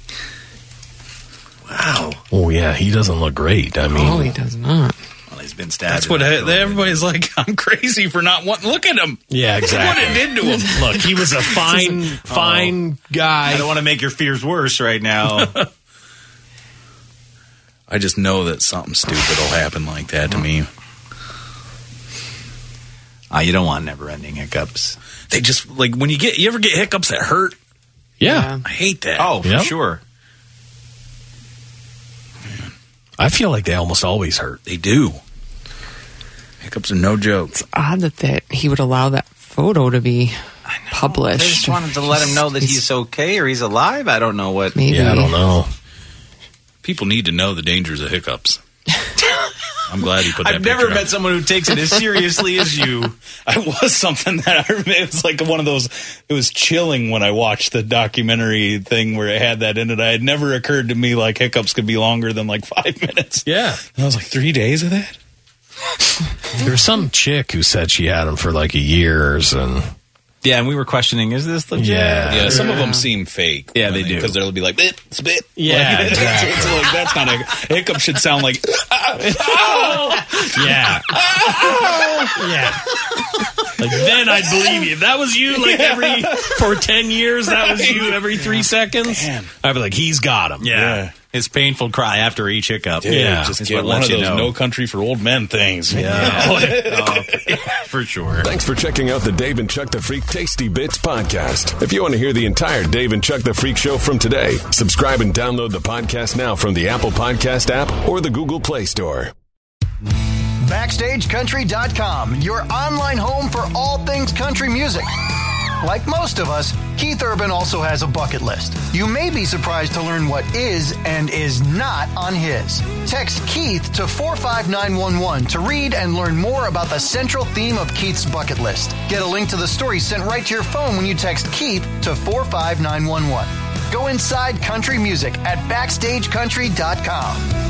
Wow. Oh, yeah, he doesn't look great. I mean, he does not. Well, he's been stabbed. That's what everybody's like, I'm crazy for not wanting. Look at him. Yeah, exactly. What it did to him. Look, he was a fine guy. I don't want to make your fears worse right now. I just know that something stupid will happen like that to me. You don't want never-ending hiccups. They just, like, when you ever get hiccups that hurt? Yeah. I hate that. Oh, for sure. I feel like they almost always hurt. They do. Hiccups are no joke. It's odd that he would allow that photo to be published. I just wanted to let him know that he's okay or he's alive. I don't know what. Maybe. Yeah, I don't know. People need to know the dangers of hiccups. I'm glad he put that I've never picture met up. someone who takes it as seriously as you. I was something that I remember. It was like one of those. It was chilling when I watched the documentary thing where it had that in it. It had never occurred to me like hiccups could be longer than like 5 minutes. Yeah. And I was like, 3 days of that? There's some chick who said she had them for like years, and Yeah, and we were questioning, is this legit? Yeah, some of them seem fake. Yeah, they do. Because they'll be like, bit, spit. Yeah, like, exactly. it's like, that's not a hiccup. Should sound like, yeah. Yeah. Like, then I'd believe you. If that was you, like, for 10 years, that was you every 3 seconds, I'd be like, he's got him. Yeah. His painful cry after each hiccup. Dude, just get one of those No Country for Old Men things. Yeah. For sure. Thanks for checking out the Dave and Chuck the Freak Tasty Bits podcast. If you want to hear the entire Dave and Chuck the Freak show from today, subscribe and download the podcast now from the Apple Podcast app or the Google Play Store. BackstageCountry.com, your online home for all things country music. Like most of us, Keith Urban also has a bucket list. You may be surprised to learn what is and is not on his. Text Keith to 45911 to read and learn more about the central theme of Keith's bucket list. Get a link to the story sent right to your phone when you text Keith to 45911. Go inside country music at BackstageCountry.com.